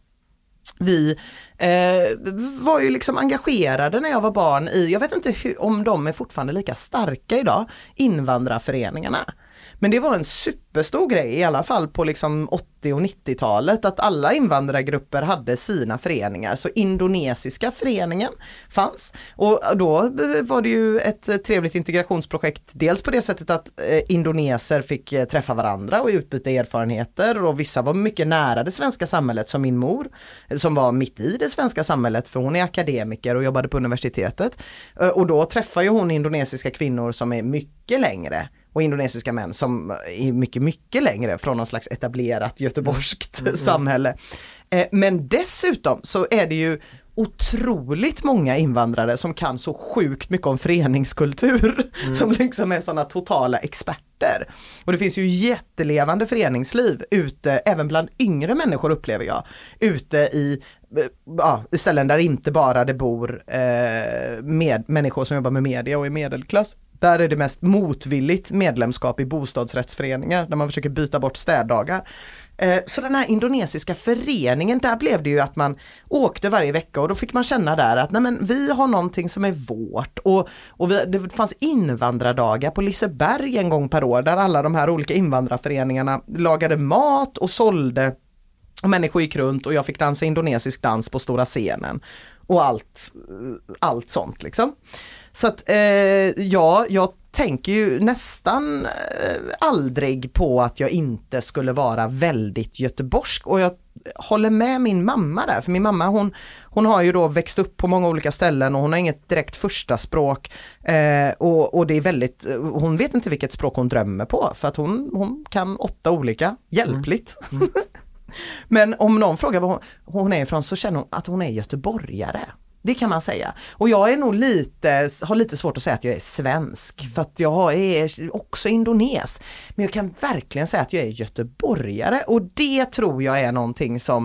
Vi eh, var ju liksom engagerade när jag var barn i, jag vet inte hur, om de är fortfarande lika starka idag, invandrarföreningarna. Men det var en superstor grej i alla fall på liksom åttio- och nittiotalet att alla invandrargrupper hade sina föreningar. Så indonesiska föreningen fanns och då var det ju ett trevligt integrationsprojekt. Dels på det sättet att indoneser fick träffa varandra och utbyta erfarenheter och vissa var mycket nära det svenska samhället som min mor som var mitt i det svenska samhället för hon är akademiker och jobbade på universitetet. Och då träffar ju hon indonesiska kvinnor som är mycket längre och indonesiska män som är mycket, mycket längre från någon slags etablerat göteborgskt mm. samhälle. Eh, men dessutom så är det ju otroligt många invandrare som kan så sjukt mycket om föreningskultur mm. som liksom är sådana totala experter. Och det finns ju jättelevande föreningsliv ute, även bland yngre människor upplever jag, ute i ja, ställen där inte bara det bor eh, med människor som jobbar med media och i medelklass. Där är det mest motvilligt medlemskap i bostadsrättsföreningar där man försöker byta bort städdagar. Så den här indonesiska föreningen, där blev det ju att man åkte varje vecka och då fick man känna där att nej men vi har någonting som är vårt. Och, och vi, det fanns invandrardagar på Liseberg en gång per år där alla de här olika invandrarföreningarna lagade mat och sålde. Och människor gick runt och jag fick dansa indonesisk dans på stora scenen. Och allt, allt sånt liksom. Så att eh, ja, jag tänker ju nästan eh, aldrig på att jag inte skulle vara väldigt göteborgsk. Och jag håller med min mamma där. För min mamma hon, hon har ju då växt upp på många olika ställen och hon har inget direkt första språk. Eh, och, och det är väldigt, hon vet inte vilket språk hon drömmer på. För att hon, hon kan åtta olika, hjälpligt. Mm. Mm. Men om någon frågar var hon, hon är ifrån så känner hon att hon är göteborgare. Det kan man säga. Och jag är nog lite, har lite svårt att säga att jag är svensk. För att jag är också indones. Men jag kan verkligen säga att jag är göteborgare. Och det tror jag är någonting som...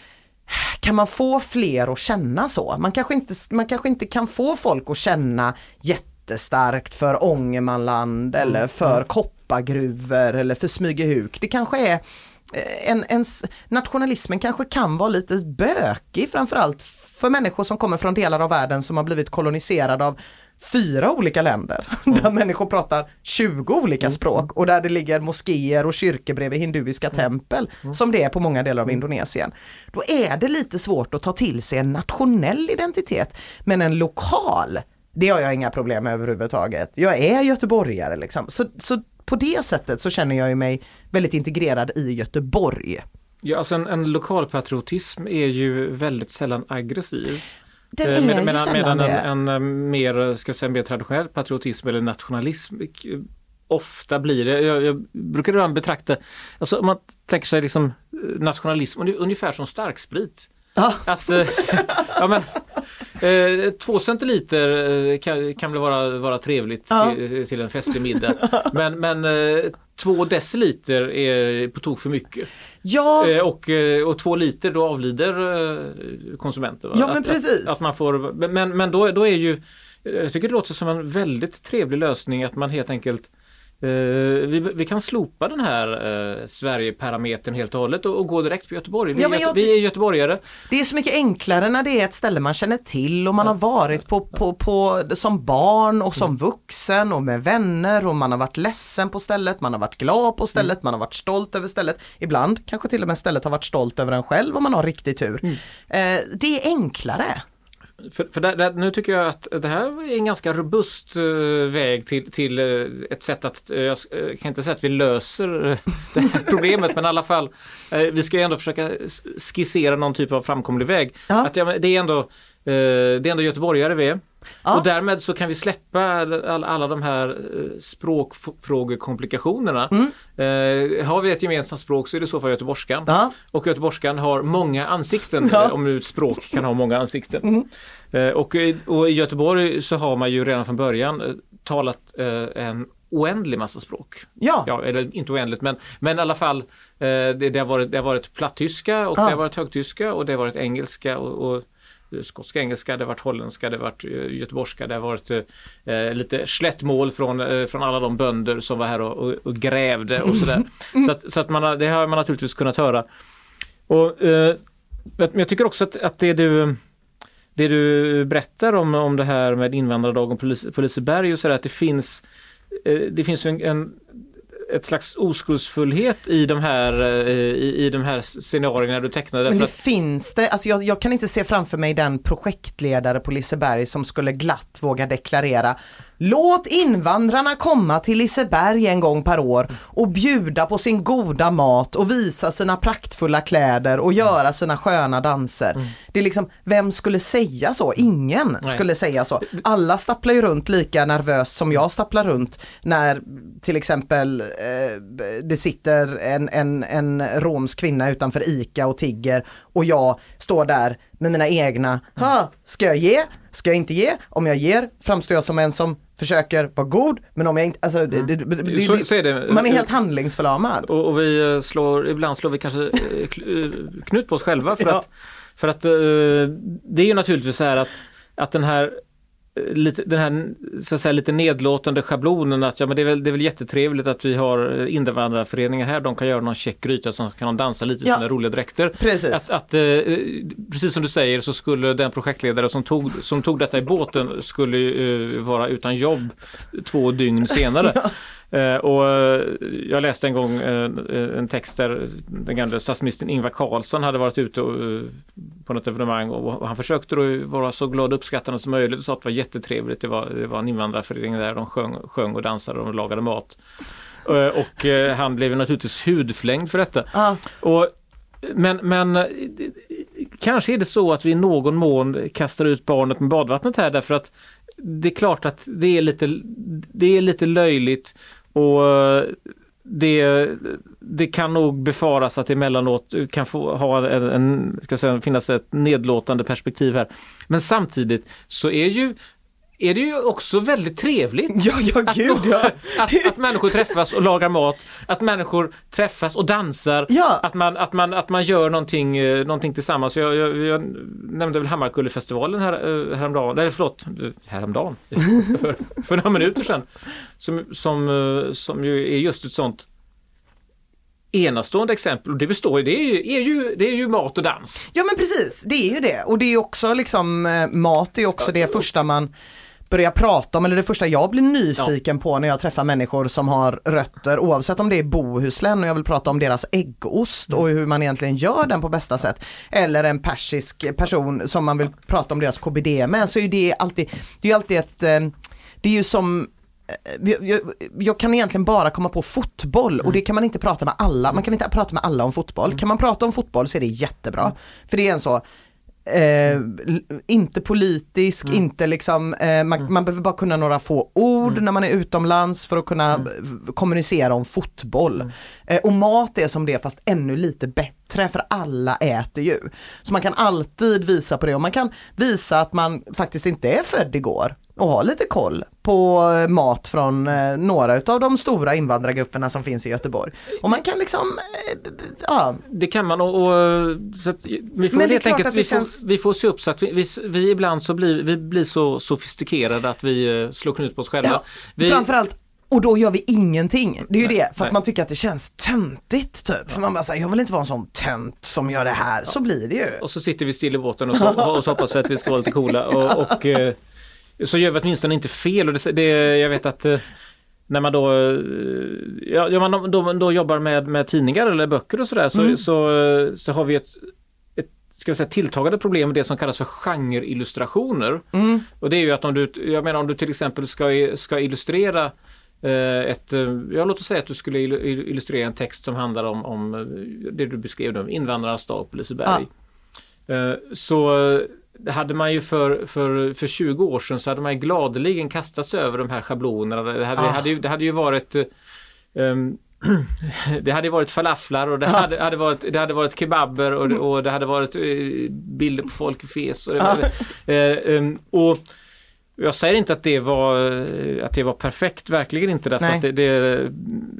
Kan man få fler att känna så? Man kanske inte, man kanske inte kan få folk att känna jättestarkt för Ångermanland. Eller för koppargruvor. Eller för Smygehuk. Det kanske är... En, ens nationalismen kanske kan vara lite bökig, framförallt för människor som kommer från delar av världen som har blivit koloniserade av fyra olika länder mm. där människor pratar tjugo olika mm. språk och där det ligger moskéer och kyrkor bredvid hinduiska mm. tempel mm. som det är på många delar av Indonesien. Då är det lite svårt att ta till sig en nationell identitet, men en lokal, det har jag inga problem med överhuvudtaget. Jag är göteborgare liksom, så, så på det sättet så känner jag mig väldigt integrerad i Göteborg. Ja, alltså en, en lokalpatriotism är ju väldigt sällan aggressiv. Den är Med, medan medan en, en mer, ska jag säga, mer traditionell patriotism eller nationalism ofta blir det. Jag, jag brukar ibland betrakta, alltså om man tänker sig liksom nationalism ungefär som starksprit. Ah. Att, ja men eh, två centiliter kan, kan väl vara, vara trevligt ah. till, till en festlig middag. Men, men eh, två deciliter är på tok för mycket. Ja. Eh, och, och två liter då avlider eh, konsumenten. Ja, men att, precis. Att, att man får, men men då, då är ju, jag tycker det låter som en väldigt trevlig lösning att man helt enkelt Uh, vi, vi kan slopa den här uh, Sverige-parametern helt och hållet och, och gå direkt på Göteborg. Vi, ja, men jag, vi är göteborgare. Det är så mycket enklare när det är ett ställe man känner till och man har varit på, på, på som barn och som vuxen och med vänner och man har varit ledsen på stället, man har varit glad på stället, mm. man har varit stolt över stället. Ibland kanske till och med stället har varit stolt över en själv om man har riktig tur. Mm. Uh, det är enklare. För, för där, där, nu tycker jag att det här är en ganska robust uh, väg till, till uh, ett sätt att, uh, jag uh, kan inte säga att vi löser uh, det här problemet, men i alla fall uh, vi ska ju ändå försöka skissera någon typ av framkomlig väg. Ja. Att, ja, det är ändå uh, det är ändå göteborgare vi är. Ja. Och därmed så kan vi släppa alla, alla de här uh, språkfrågekomplikationerna. Mm. Uh, har vi ett gemensamt språk så är det så för göteborgskan. Ja. Och göteborgskan har många ansikten, ja. Om nu ett språk kan ha många ansikten. Mm. Uh, och, och i Göteborg så har man ju redan från början uh, talat uh, en oändlig massa språk. Ja. Ja, eller inte oändligt, men, men i alla fall uh, det, det, har varit, det har varit plattyska och ja. Det har varit högtyska och det har varit engelska och, och skotska engelska, det har varit holländska, det har varit göteborgska, det har varit eh, lite slättmål från, eh, från alla de bönder som var här och, och, och grävde och sådär. Mm. Så att, så att man, det har man naturligtvis kunnat höra. Och, eh, men jag tycker också att, att det du det du berättar om, om det här med invandrardagen på, på Liseberg och sådär, att det finns eh, det finns en, en ett slags oskuldsfullhet i de här i, i de här scenarierna du tecknade. Men det att... finns det, alltså jag, jag kan inte se framför mig den projektledare på Liseberg som skulle glatt våga deklarera: låt invandrarna komma till Liseberg en gång per år och bjuda på sin goda mat och visa sina praktfulla kläder och göra sina sköna danser. Mm. Det är liksom, vem skulle säga så? Ingen Nej. skulle säga så. Alla stapplar ju runt lika nervöst som jag stapplar runt när till exempel eh, det sitter en, en, en romsk kvinna utanför ICA och tigger och jag står där med mina egna, ha, ska jag ge? Ska jag inte ge? Om jag ger framstår jag som en som försöker vara god, men om jag inte, alltså det, det, det, så, så är det. Man är helt handlingsförlamad. Och, och vi slår, ibland slår vi kanske knut på oss själva för ja. att, för att det är ju naturligtvis så här att, att den här lite, den här så att säga, lite nedlåtande schablonen att ja, men det, är väl, det är väl jättetrevligt att vi har invandrarföreningar här, de kan göra någon check gryta så kan de dansa lite i ja. sina roliga dräkter. Precis. Att, att, eh, precis som du säger så skulle den projektledare som tog, som tog detta i båten skulle eh, vara utan jobb två dygn senare. ja. Uh, och uh, jag läste en gång uh, en text där den gamla statsministern Ingvar Carlsson hade varit ute och, uh, på något evenemang och, och han försökte då vara så glad och uppskattande som möjligt och sa att det var jättetrevligt. Det var, det var en invandrarförening där de sjöng, sjöng och dansade och lagade mat. Uh, och uh, han blev naturligtvis hudflängd för detta. Uh. Och, men men uh, kanske är det så att vi i någon mån kastar ut barnet med badvattnet här därför att det är klart att det är lite, det är lite löjligt och det, det kan nog befaras att det emellanåt kan få ha en, en ska säga, finnas ett nedlåtande perspektiv här. Men samtidigt så är ju är det ju också väldigt trevligt ja, ja, gud, att, ja. att, att människor träffas och lagar mat, att människor träffas och dansar, ja. att, man, att, man, att man gör någonting, någonting tillsammans. Jag, jag, jag nämnde väl Hammarkullefestivalen här, häromdagen, eller förlåt, häromdagen, för, för några minuter sedan, som, som, som ju är just ett sånt enastående exempel, och det består det är ju, är ju, det är ju mat och dans. Ja men precis, det är ju det, och det är ju också liksom, mat är ju också det första man börja prata om, eller det första jag blir nyfiken ja. på när jag träffar människor som har rötter, oavsett om det är Bohuslän och jag vill prata om deras äggost och hur man egentligen gör den på bästa sätt, eller en persisk person som man vill prata om deras K B D med, så är det alltid, det är alltid ett, det är ju som Jag, jag kan egentligen bara komma på fotboll och det kan man inte prata med alla. Man kan inte prata med alla om fotboll. Kan man prata om fotboll så är det jättebra. För det är en så eh, inte politisk, mm. inte liksom eh, man, man behöver bara kunna några få ord mm. när man är utomlands för att kunna mm. kommunicera om fotboll. Mm. Eh, och mat är som det, fast ännu lite bättre, för alla äter ju. Så man kan alltid visa på det, och man kan visa att man faktiskt inte är född igår och ha lite koll på mat från eh, några av de stora invandrargrupperna som finns i Göteborg. Och man kan liksom eh, ja. Det kan man, och, och så att vi får helt enkelt vi, känns... får, vi får se upp så att vi, vi, vi ibland så blir vi blir så sofistikerade att vi eh, slår knut på oss själva. Ja, vi... framförallt Och då gör vi ingenting. Det är ju nej, det, för nej. att man tycker att det känns töntigt typ. Ja. För man bara säger, jag vill inte vara en sån tönt som gör det här. Ja. Så blir det ju. Och så sitter vi still i båten och så, och så hoppas vi att vi ska vara lite coola. Och, och eh, så gör vi åtminstone inte fel. Och det, det, jag vet att eh, när man då, ja, ja, man då, då jobbar med, med tidningar eller böcker och sådär så, mm. så, så har vi ett, ett ska vi säga, tilltagande problem med det som kallas för genreillustrationer. Mm. Och det är ju att om du, jag menar om du till exempel ska, ska illustrera ett, ja, låt oss säga att du skulle illustrera en text som handlar om, om det du beskrev nu, invandrarnas dag på Liseberg. Ja. Så hade man ju för, för, för tjugo år sedan så hade man ju gladeligen kastats över de här schablonerna. Det hade, ah. hade, ju, det hade ju varit um, det hade varit falaflar och det, ah. hade, hade varit, det hade varit kebaber och, och det hade varit uh, bilder på folk i fes. Och, det var, uh, um, och jag säger inte att det var, att det var perfekt, verkligen inte, därför Nej. att det, det,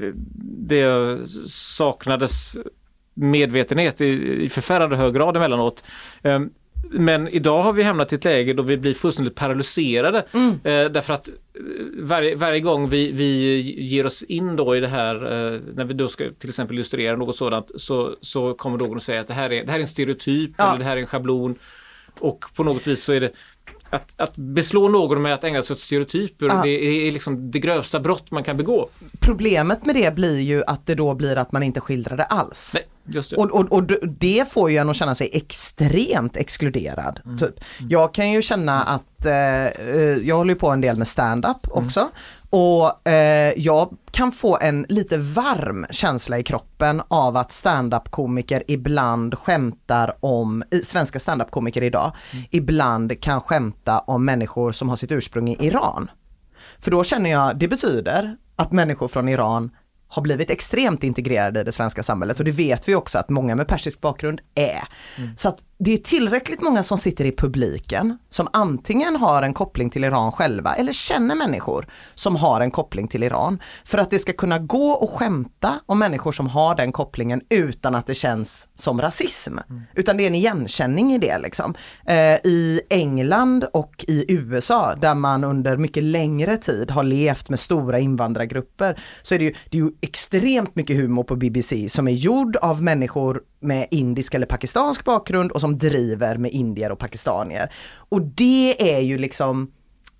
det saknades medvetenhet i, i förfärande hög grad emellanåt. Um, Men idag har vi hamnat i ett läge då vi blir fullständigt paralyserade mm. eh, därför att varje, varje gång vi, vi ger oss in då i det här, eh, när vi då ska till exempel illustrera något sådant, så, så kommer någon att säga att det här är, det här är en stereotyp ja. eller det här är en schablon, och på något vis så är det Att, att beslå någon med att ägna sig åt stereotyper, ja. det är liksom det grövsta brott man kan begå. Problemet med det blir ju att det då blir att man inte skildrar det alls. Nej, just det. Och, och, och det får ju en att känna sig extremt exkluderad. Mm. Typ. Mm. Jag kan ju känna att eh, jag håller på en del med stand-up också. Mm. Och eh, jag kan få en lite varm känsla i kroppen av att stand-up-komiker ibland skämtar om, svenska stand-up-komiker idag, mm. ibland kan skämta om människor som har sitt ursprung i Iran. För då känner jag, det betyder att människor från Iran har blivit extremt integrerade i det svenska samhället, och det vet vi också att många med persisk bakgrund är. Mm. Så att det är tillräckligt många som sitter i publiken som antingen har en koppling till Iran själva eller känner människor som har en koppling till Iran, för att det ska kunna gå och skämta om människor som har den kopplingen utan att det känns som rasism. Mm. Utan det är en igenkänning i det liksom. Eh, I England och i U S A, där man under mycket längre tid har levt med stora invandrargrupper, så är det ju, det är ju extremt mycket humor på B B C som är gjord av människor med indisk eller pakistansk bakgrund och som driver med indier och pakistanier. Och det är ju liksom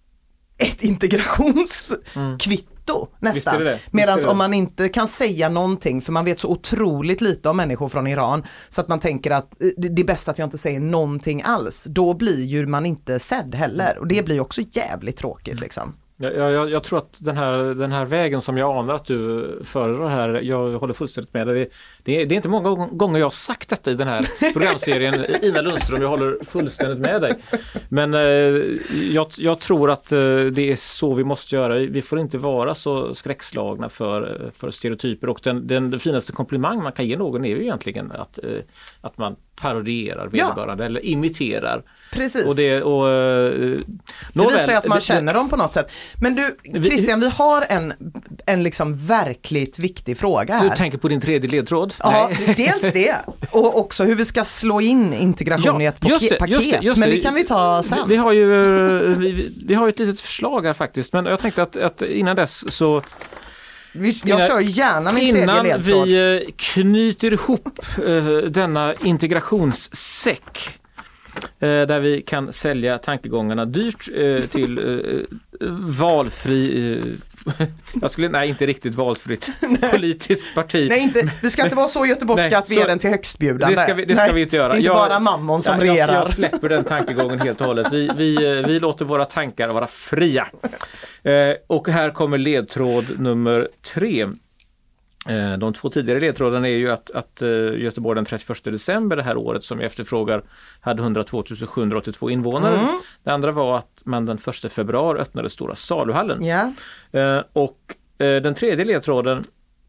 ett integrationskvitto mm. nästan. Medan om man inte kan säga någonting, för man vet så otroligt lite om människor från Iran, så att man tänker att det är bäst att jag inte säger någonting alls, då blir ju man inte sedd heller. Och det blir ju också jävligt tråkigt liksom. Jag, jag, jag tror att den här, den här vägen som jag anar att du föredrar här, jag håller fullständigt med dig. Det, det är inte många gånger jag har sagt detta i den här programserien, Ina Lundström, jag håller fullständigt med dig. Men eh, jag, jag tror att eh, det är så vi måste göra. Vi får inte vara så skräckslagna för, för stereotyper, och den, den, den finaste komplimang man kan ge någon är ju egentligen att, eh, att man parodierar vederbörande, ja. eller imiterar. Precis. Och det, och, uh, det visar ju att man det, känner dem på något sätt. Men du, Christian, vi har en, en liksom verkligt viktig fråga här. Du tänker på din tredje ledtråd? Ja, dels det. Och också hur vi ska slå in integration ja, i ett paket. Just det, just det, just det. Men det kan vi ta sen. Vi, vi har ju vi, vi har ett litet förslag här faktiskt. Men jag tänkte att, att innan dess så... Jag innan, kör gärna min tredje ledtråd. Innan vi knyter ihop uh, denna integrationssäck, där vi kan sälja tankegångarna dyrt eh, till eh, valfri eh, jag skulle, nej inte riktigt valfritt politiskt parti. Nej, inte, det ska inte vara så göteborgska nej, att vi så, är den till högstbjudande. Det ska vi, det ska vi inte göra. Inte jag, bara mammon som nej, regerar. Jag, jag släpper den tankegången helt och hållet. Vi, vi, vi låter våra tankar vara fria. Eh, och här kommer ledtråd nummer tre. De två tidigare ledtrådarna är ju att, att Göteborg den trettioförsta december det här året som jag efterfrågar hade hundratvå tusen sjuhundraåttiotvå invånare. Mm. Det andra var att man den första februari öppnade Stora Saluhallen. Yeah. Och den tredje ledtråden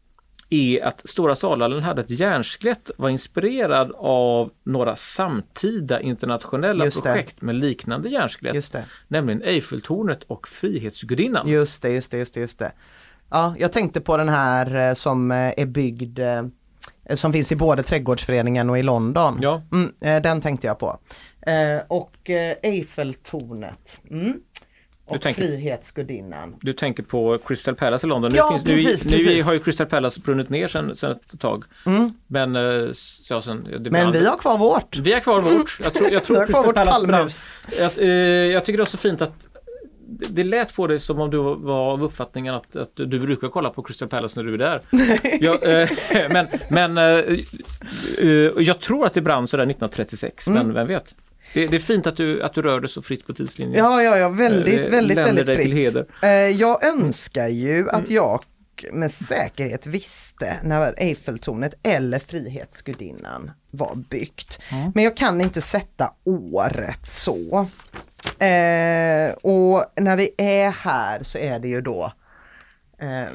är att Stora Saluhallen hade ett järnskelett, var inspirerad av några samtida internationella just projekt det. med liknande järnskelett. Just det. Nämligen Eiffeltornet och Frihetsgudinnan. Just det, just det, just det, just det. Ja, jag tänkte på den här som är byggd, som finns i både Trädgårdsföreningen och i London. Ja. Mm, den tänkte jag på. Och Eiffeltornet. Mm. och tänker, Frihetsgudinnan. Du tänker på Crystal Palace i London. Nu, Ja, finns, precis, nu, precis. nu har ju Crystal Palace brunnit ner sedan, sedan ett tag. Mm. Men, eh, så sen, det Men vi har kvar vårt. Vi har kvar vårt. Jag tror, jag tror Vi har kvar Crystal vårt Palace brann. palmhus. Jag, eh, jag tycker det är så fint att det lät på dig som om du var av uppfattningen att, att du brukar kolla på Crystal Palace när du är där. jag, eh, men men eh, eh, jag tror att det brann sådär nittonhundratrettiosex, mm. men vem vet? Det, det är fint att du, att du rör dig så fritt på tidslinjen. Ja, ja, ja, väldigt, eh, väldigt, väldigt dig fritt. Till heder. Eh, jag önskar ju att jag med säkerhet visste när Eiffeltornet eller Frihetsgudinnan var byggt. Mm. Men jag kan inte sätta året så. Eh, och när vi är här så är det ju då eh,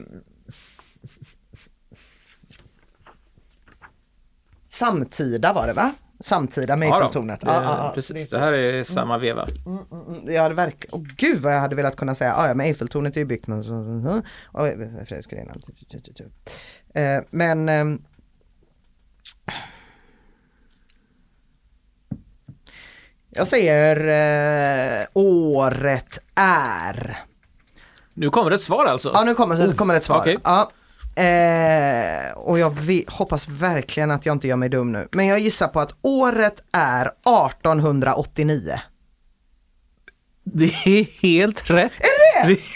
samtida var det va? Samtida med Eiffeltornet. Ja, ja, ja, precis, det här är samma veva. Mm, mm, mm. Jag hade verkligen, åh gud vad jag hade velat kunna säga, ah, ja men Eiffeltornet är ju byggt med och, eh, men eh, jag säger eh, året är. Nu kommer det ett svar alltså? Ja, nu kommer, oh. kommer det ett svar. Okay. Ja. Eh, och jag vet, hoppas verkligen att jag inte gör mig dum nu. Men jag gissar på att året är artonhundraåttionio. Det är helt rätt. Är det? det...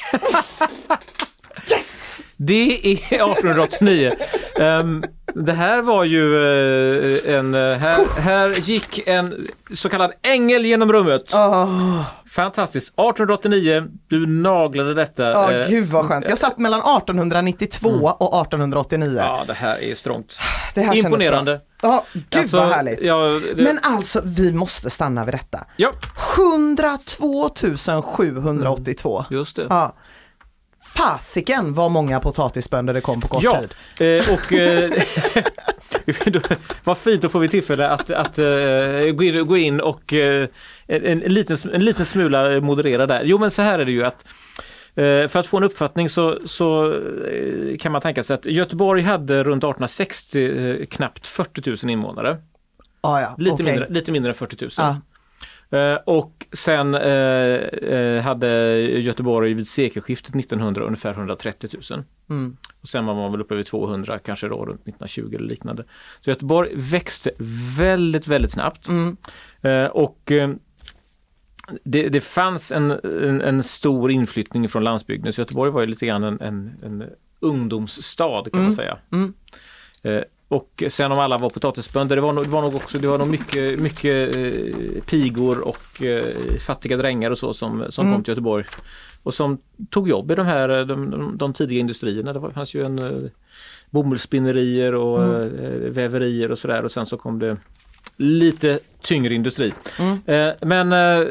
Yes! Det är artonhundraåttionio. um, det här var ju uh, en, uh, här, här gick en så kallad ängel genom rummet. Oh. Fantastiskt. artonhundraåttionio, du naglade detta. Ja, oh, uh, gud vad skönt. Jag satt mellan artonhundranittiotvå mm. och artonhundraåttionio. Ja, det här är strångt. Det här imponerande. Ja, gud alltså, vad härligt. Ja, det... Men alltså, vi måste stanna vid detta. Ja. hundratvå tusen sjuhundraåttiotvå. Mm, just det. Ja. Fasiken vad många potatisbönder det kom på kort ja, tid. Eh, och eh, vad fint, då får vi tillfälle att, att eh, gå, in, gå in och eh, en, en, liten, en liten smula moderera där. Jo, men så här är det ju att eh, för att få en uppfattning så, så eh, kan man tänka sig att Göteborg hade runt artonhundrasextio eh, knappt fyrtio tusen invånare. Ah, ja. lite, okay. mindre, lite mindre än fyrtio tusen. Ah. Uh, och sen uh, hade Göteborg vid sekelskiftet nittonhundra ungefär etthundratrettio tusen. Mm. Och sen var man väl uppe vid tvåhundra, kanske då runt nittonhundratjugo eller liknande. Så Göteborg växte väldigt, väldigt snabbt. Mm. Uh, och uh, det, det fanns en, en, en stor inflyttning från landsbygden. Så Göteborg var ju lite grann en, en, en ungdomsstad kan mm. man säga. Mm. Uh, Och sen om alla var potatisbönder, det var nog, det var nog också det var nog mycket, mycket eh, pigor och eh, fattiga drängar och så som, som mm. kom till Göteborg. Och som tog jobb i de här de, de, de tidiga industrierna. Det var, fanns ju en eh, bomullsspinnerier och mm. eh, väverier och sådär. Och sen så kom det lite tyngre industri. Mm. Eh, men eh,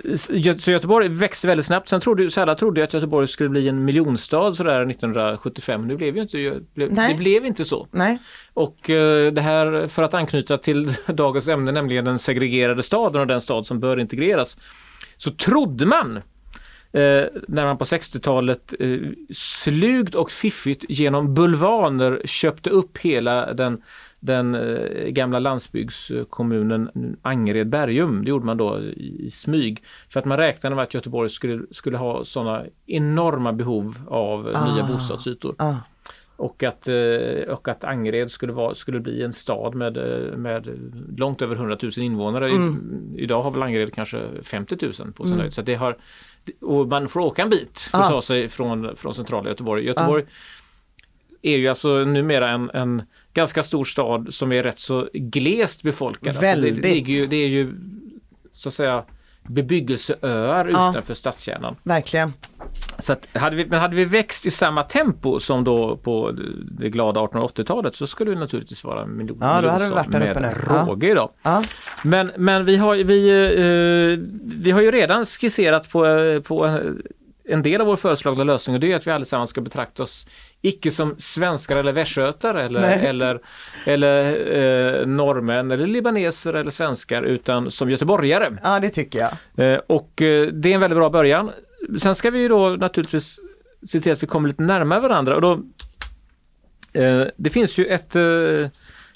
så Göteborg växte väldigt snabbt. Sen trodde så alla trodde att Göteborg skulle bli en miljonstad sådär nittonhundrasjuttiofem. Nu blev ju inte det blev inte så. Nej. Och eh, det här, för att anknyta till dagens ämne, nämligen den segregerade staden och den stad som bör integreras, så trodde man eh, när man på sextiotalet eh, slugt och fiffigt genom bulvaner köpte upp hela den den eh, gamla landsbygdskommunen Angered-Bergum. Det gjorde man då i, i smyg. För att man räknade med att Göteborg skulle, skulle ha sådana enorma behov av ah, nya bostadsytor. Ah. Och att, eh, och att Angered skulle, vara, skulle bli en stad med, med långt över hundratusen invånare. Mm. I, idag har väl Angered kanske femtio tusen på sin mm. höjd. Så det har, och man får åka en bit för att ah. ta sig från, från centrala Göteborg. Göteborg ah. är ju alltså numera en, en ganska stor stad som är rätt så glest befolkad. Väldigt. Alltså det, det, är ju, det är ju så att säga bebyggelseöar ja. utanför stadskärnan. Verkligen. Så att hade vi, men hade vi växt i samma tempo som då på det glada artonhundraåttiotalet så skulle det naturligtvis vara en miljon. Ja, då hade det varit där uppe nu. Råge ja. idag. Ja. Men, men vi, har, vi, eh, vi har ju redan skisserat på, på en del av vår föreslagna lösning, och det är att vi allesammans ska betrakta oss icke som svenskar eller västgötar eller, eller, eller eh, norrmän eller libaneser eller svenskar, utan som göteborgare. Ja, det tycker jag. Eh, och eh, det är en väldigt bra början. Sen ska vi ju då naturligtvis se till att vi kommer lite närmare varandra. Och då, eh, det finns ju ett, eh,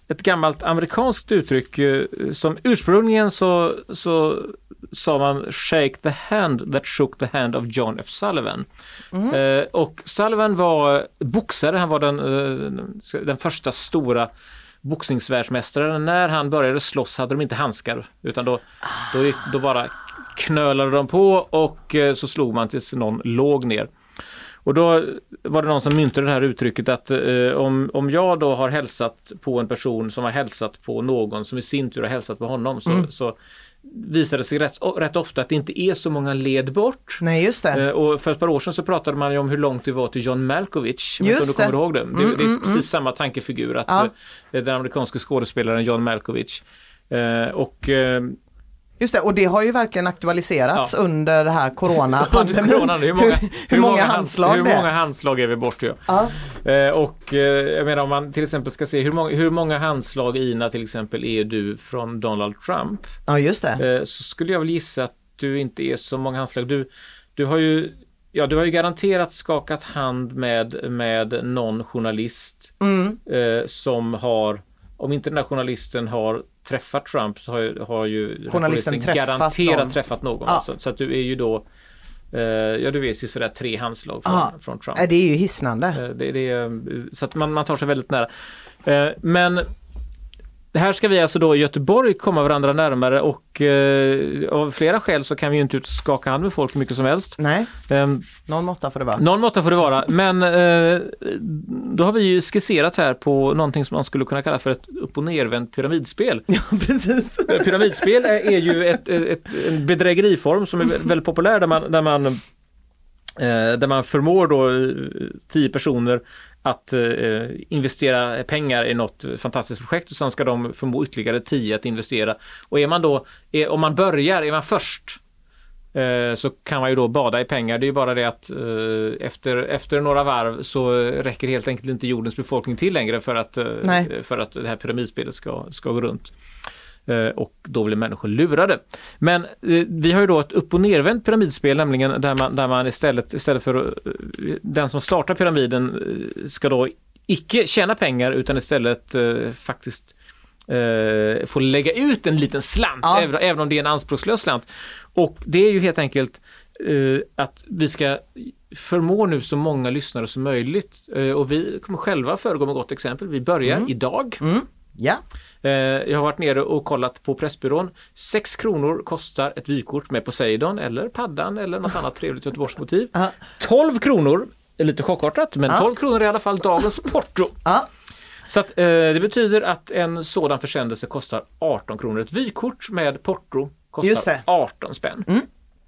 ett gammalt amerikanskt uttryck eh, som ursprungligen så, så sa man shake the hand that shook the hand of John F. Sullivan. Mm. Eh, och Sullivan var boxare, han var den, eh, den första stora boxningsvärldsmästaren. När han började slåss hade de inte handskar, utan då, då, gick, då bara knölade de på och eh, så slog man tills någon låg ner. Och då var det någon som myntade det här uttrycket att eh, om, om jag då har hälsat på en person som har hälsat på någon som i sin tur har hälsat på honom så, mm. så visade det sig rätt, rätt ofta att det inte är så många led bort. Nej, just det. Eh, och för ett par år sedan så pratade man ju om hur långt det var till John Malkovich. Just om du kommer det. ihåg det. Mm, det. Det är mm, precis mm. samma tankefigur att ja. eh, den amerikanska skådespelaren John Malkovich. Eh, och... Eh, Just det, och det har ju verkligen aktualiserats ja. under det här corona. Under corona, hur många, hur, hur många handslag hur det är. många handslag är vi bort ju. Ja. Eh, och eh, jag menar om man till exempel ska se hur många, hur många handslag Ina till exempel är du från Donald Trump. Ja, just det. Eh, så skulle jag väl gissa att du inte är så många handslag. Du, du har ju ja, du har ju garanterat skakat hand med, med någon journalist mm. eh, som har, om inte den här journalisten har träffat Trump så har ju, har ju journalisten träffat garanterat någon. träffat någon. Ja. Alltså. Så att du är ju då eh, ja du vet ju sådär tre handslag från, ja. från Trump. Det är ju hisnande. Eh, det, det, så att man, man tar sig väldigt nära. Eh, men det här ska vi alltså då i Göteborg komma varandra närmare och eh, av flera skäl så kan vi ju inte ut skaka hand med folk hur mycket som helst. Nej, Eh, någon måtta får det vara. någon måtta får det vara, men eh, då har vi ju skisserat här på någonting som man skulle kunna kalla för ett upp- och nervänt pyramidspel. Ja, precis. Pyramidspel är, är ju ett, ett, en bedrägeriform som är väldigt populär där man, där man, eh, där man förmår då tio personer att eh, investera pengar i något fantastiskt projekt och sen ska de förmå ytterligare tio att investera. Och är man då, är, om man börjar, är man först eh, så kan man ju då bada i pengar. Det är ju bara det att eh, efter, efter några varv så räcker helt enkelt inte jordens befolkning till längre för att, eh, för att det här pyramidspelet ska, ska gå runt. Och då blir människor lurade. Men eh, vi har ju då ett upp- och nervänt pyramidspel, nämligen där man, där man istället, istället för uh, den som startar pyramiden uh, ska då icke tjäna pengar utan istället uh, faktiskt uh, få lägga ut en liten slant, ja. även, även om det är en anspråkslös slant. Och det är ju helt enkelt uh, att vi ska förmå nu så många lyssnare som möjligt uh, och vi kommer själva föregå med gott exempel. Vi börjar mm. idag. Mm. Ja. Jag har varit nere och kollat på Pressbyrån. Sex kronor kostar ett vykort med Poseidon eller paddan eller något annat trevligt Göteborgsmotiv. Uh-huh. tolv kronor är lite chockartat, men uh-huh. tolv kronor är i alla fall dagens porto. Uh-huh. Så att, eh, det betyder att en sådan försändelse kostar arton kronor. Ett vykort med porto kostar arton spänn. Mm.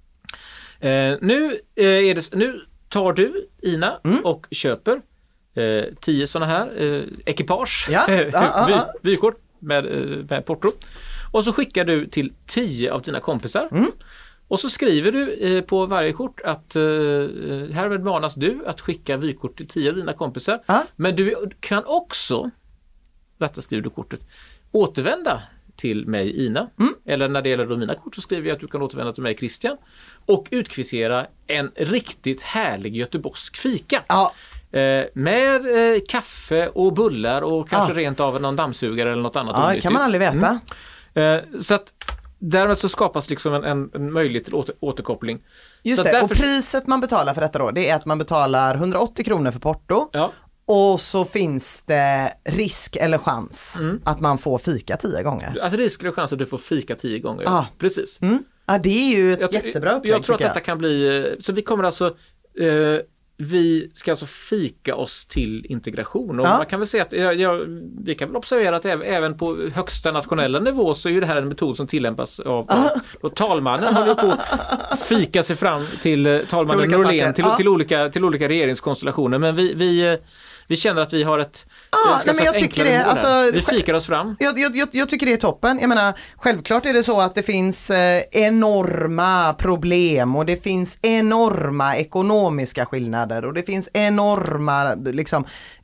Eh, nu, eh, är det, nu tar du, Ina, mm. och köper Eh, tio sådana här eh, ekipage ja, ja, ja, ja. Vy, vykort med, eh, med porto och så skickar du till tio av dina kompisar mm. och så skriver du eh, på varje kort att eh, härmed manas du att skicka vykort till tio av dina kompisar ja. Men du kan också, detta skriver du kortet, återvända till mig Ina mm. eller när det gäller då mina kort så skriver jag att du kan återvända till mig Christian och utkvittera en riktigt härlig göteborgsk fika. Ja. Eh, med eh, kaffe och bullar och kanske ja. rent av någon dammsugare eller något annat. Ja, det kan man aldrig veta. Mm. Eh, så att därmed så skapas liksom en, en, en möjlighet till åter, återkoppling. Just så det, därför... och priset man betalar för detta då, det är att man betalar hundraåttio kronor för porto. Ja. Och så finns det risk eller chans mm. att man får fika tio gånger. Att risk eller chans att du får fika tio gånger, ah. precis. Mm. Ja, det är ju ett jag, jättebra upplägg. Jag tror att detta kan bli, så vi kommer alltså... Eh, vi ska alltså fika oss till integration och ja. Man kan väl säga att ja, ja, vi kan väl observera att även på högsta nationella nivå så är ju det här en metod som tillämpas av ja. Och talmannen håller på att fika sig fram till talmannen Norlén till, ja. till, olika, till olika regeringskonstellationer, men vi, vi Vi känner att vi har ett ah, nej, men jag tycker det, alltså, vi fikar oss fram. Jag, jag, jag tycker det är toppen. Jag menar, självklart är det så att det finns eh, enorma problem och det finns enorma ekonomiska skillnader och det finns enorma liksom,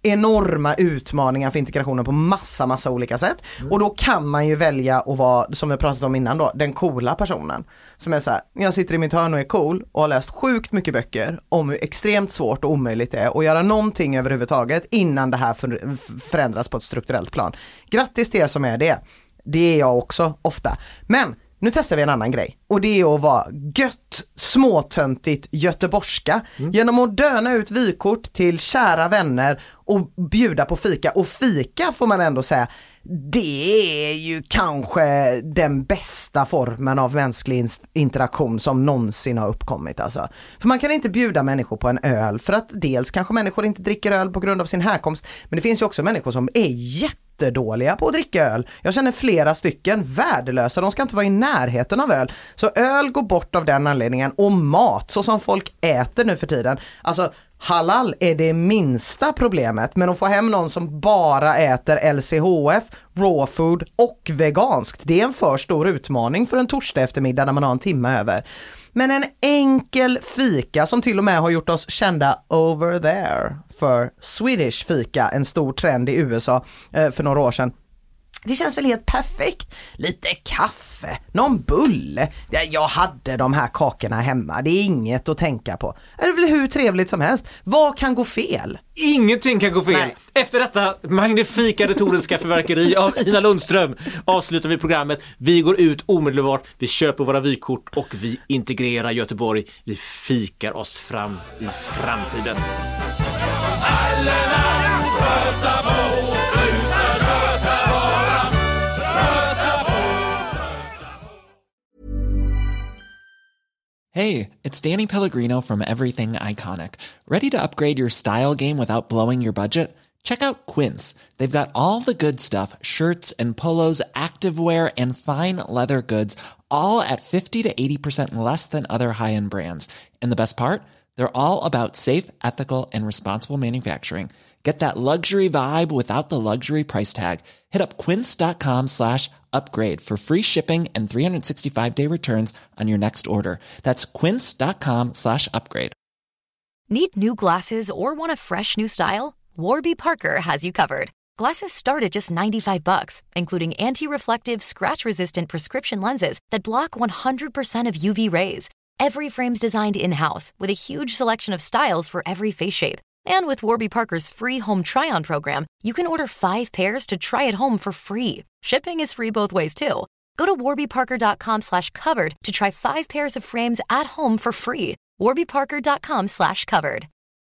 enorma utmaningar för integrationen på massa, massa olika sätt. Mm. Och då kan man ju välja att vara, som vi pratat om innan då, den coola personen. Som är så här, jag sitter i mitt hörn och är cool och har läst sjukt mycket böcker om hur extremt svårt och omöjligt det är att göra någonting överhuvudtaget innan det här för, förändras på ett strukturellt plan. Grattis till er som är det. Det är jag också ofta. Men nu testar vi en annan grej. Och det är att vara gött, småtöntigt göteborgska. Mm. Genom att döna ut vykort till kära vänner och bjuda på fika. Och fika får man ändå säga, det är ju kanske den bästa formen av mänsklig interaktion som någonsin har uppkommit. Alltså. För man kan inte bjuda människor på en öl. För att dels kanske människor inte dricker öl på grund av sin härkomst. Men det finns ju också människor som är jättedåliga på att dricka öl. Jag känner flera stycken värdelösa. De ska inte vara i närheten av öl. Så öl går bort av den anledningen. Och mat, så som folk äter nu för tiden. Alltså halal är det minsta problemet. Men att få hem någon som bara äter L C H F, raw food och veganskt. Det är en för stor utmaning för en torsdag eftermiddag när man har en timme över. Men en enkel fika som till och med har gjort oss kända over there för Swedish fika, en stor trend i U S A eh, för några år sedan. Det känns väl helt perfekt. Lite kaffe, någon bulle. Jag hade de här kakorna hemma. Det är inget att tänka på. Det är väl hur trevligt som helst. Vad kan gå fel? Ingenting kan gå fel. Nej. Efter detta magnifika retoriska förverkeri av Ina Lundström avslutar vi programmet. Vi går ut omedelbart. Vi köper våra vykort och vi integrerar Göteborg. Vi fikar oss fram i framtiden. Alla världen sköta på, sluta sköta bara, sköta på. Hey, it's Danny Pellegrino from Everything Iconic. Ready to upgrade your style game without blowing your budget? Check out Quince. They've got all the good stuff, shirts and polos, activewear and fine leather goods, all at fifty to eighty percent less than other high-end brands. And the best part? They're all about safe, ethical, and responsible manufacturing. Get that luxury vibe without the luxury price tag. Hit up quince.com slash upgrade for free shipping and three sixty-five day returns on your next order. That's quince.com slash upgrade. Need new glasses or want a fresh new style? Warby Parker has you covered. Glasses start at just ninety-five bucks, including anti-reflective, scratch-resistant prescription lenses that block one hundred percent of U V rays. Every frame's designed in-house with a huge selection of styles for every face shape. And with Warby Parker's free home try-on program, you can order five pairs to try at home for free. Shipping is free both ways, too. Go to warbyparker.com slash covered to try five pairs of frames at home for free. warbyparker.com slash covered.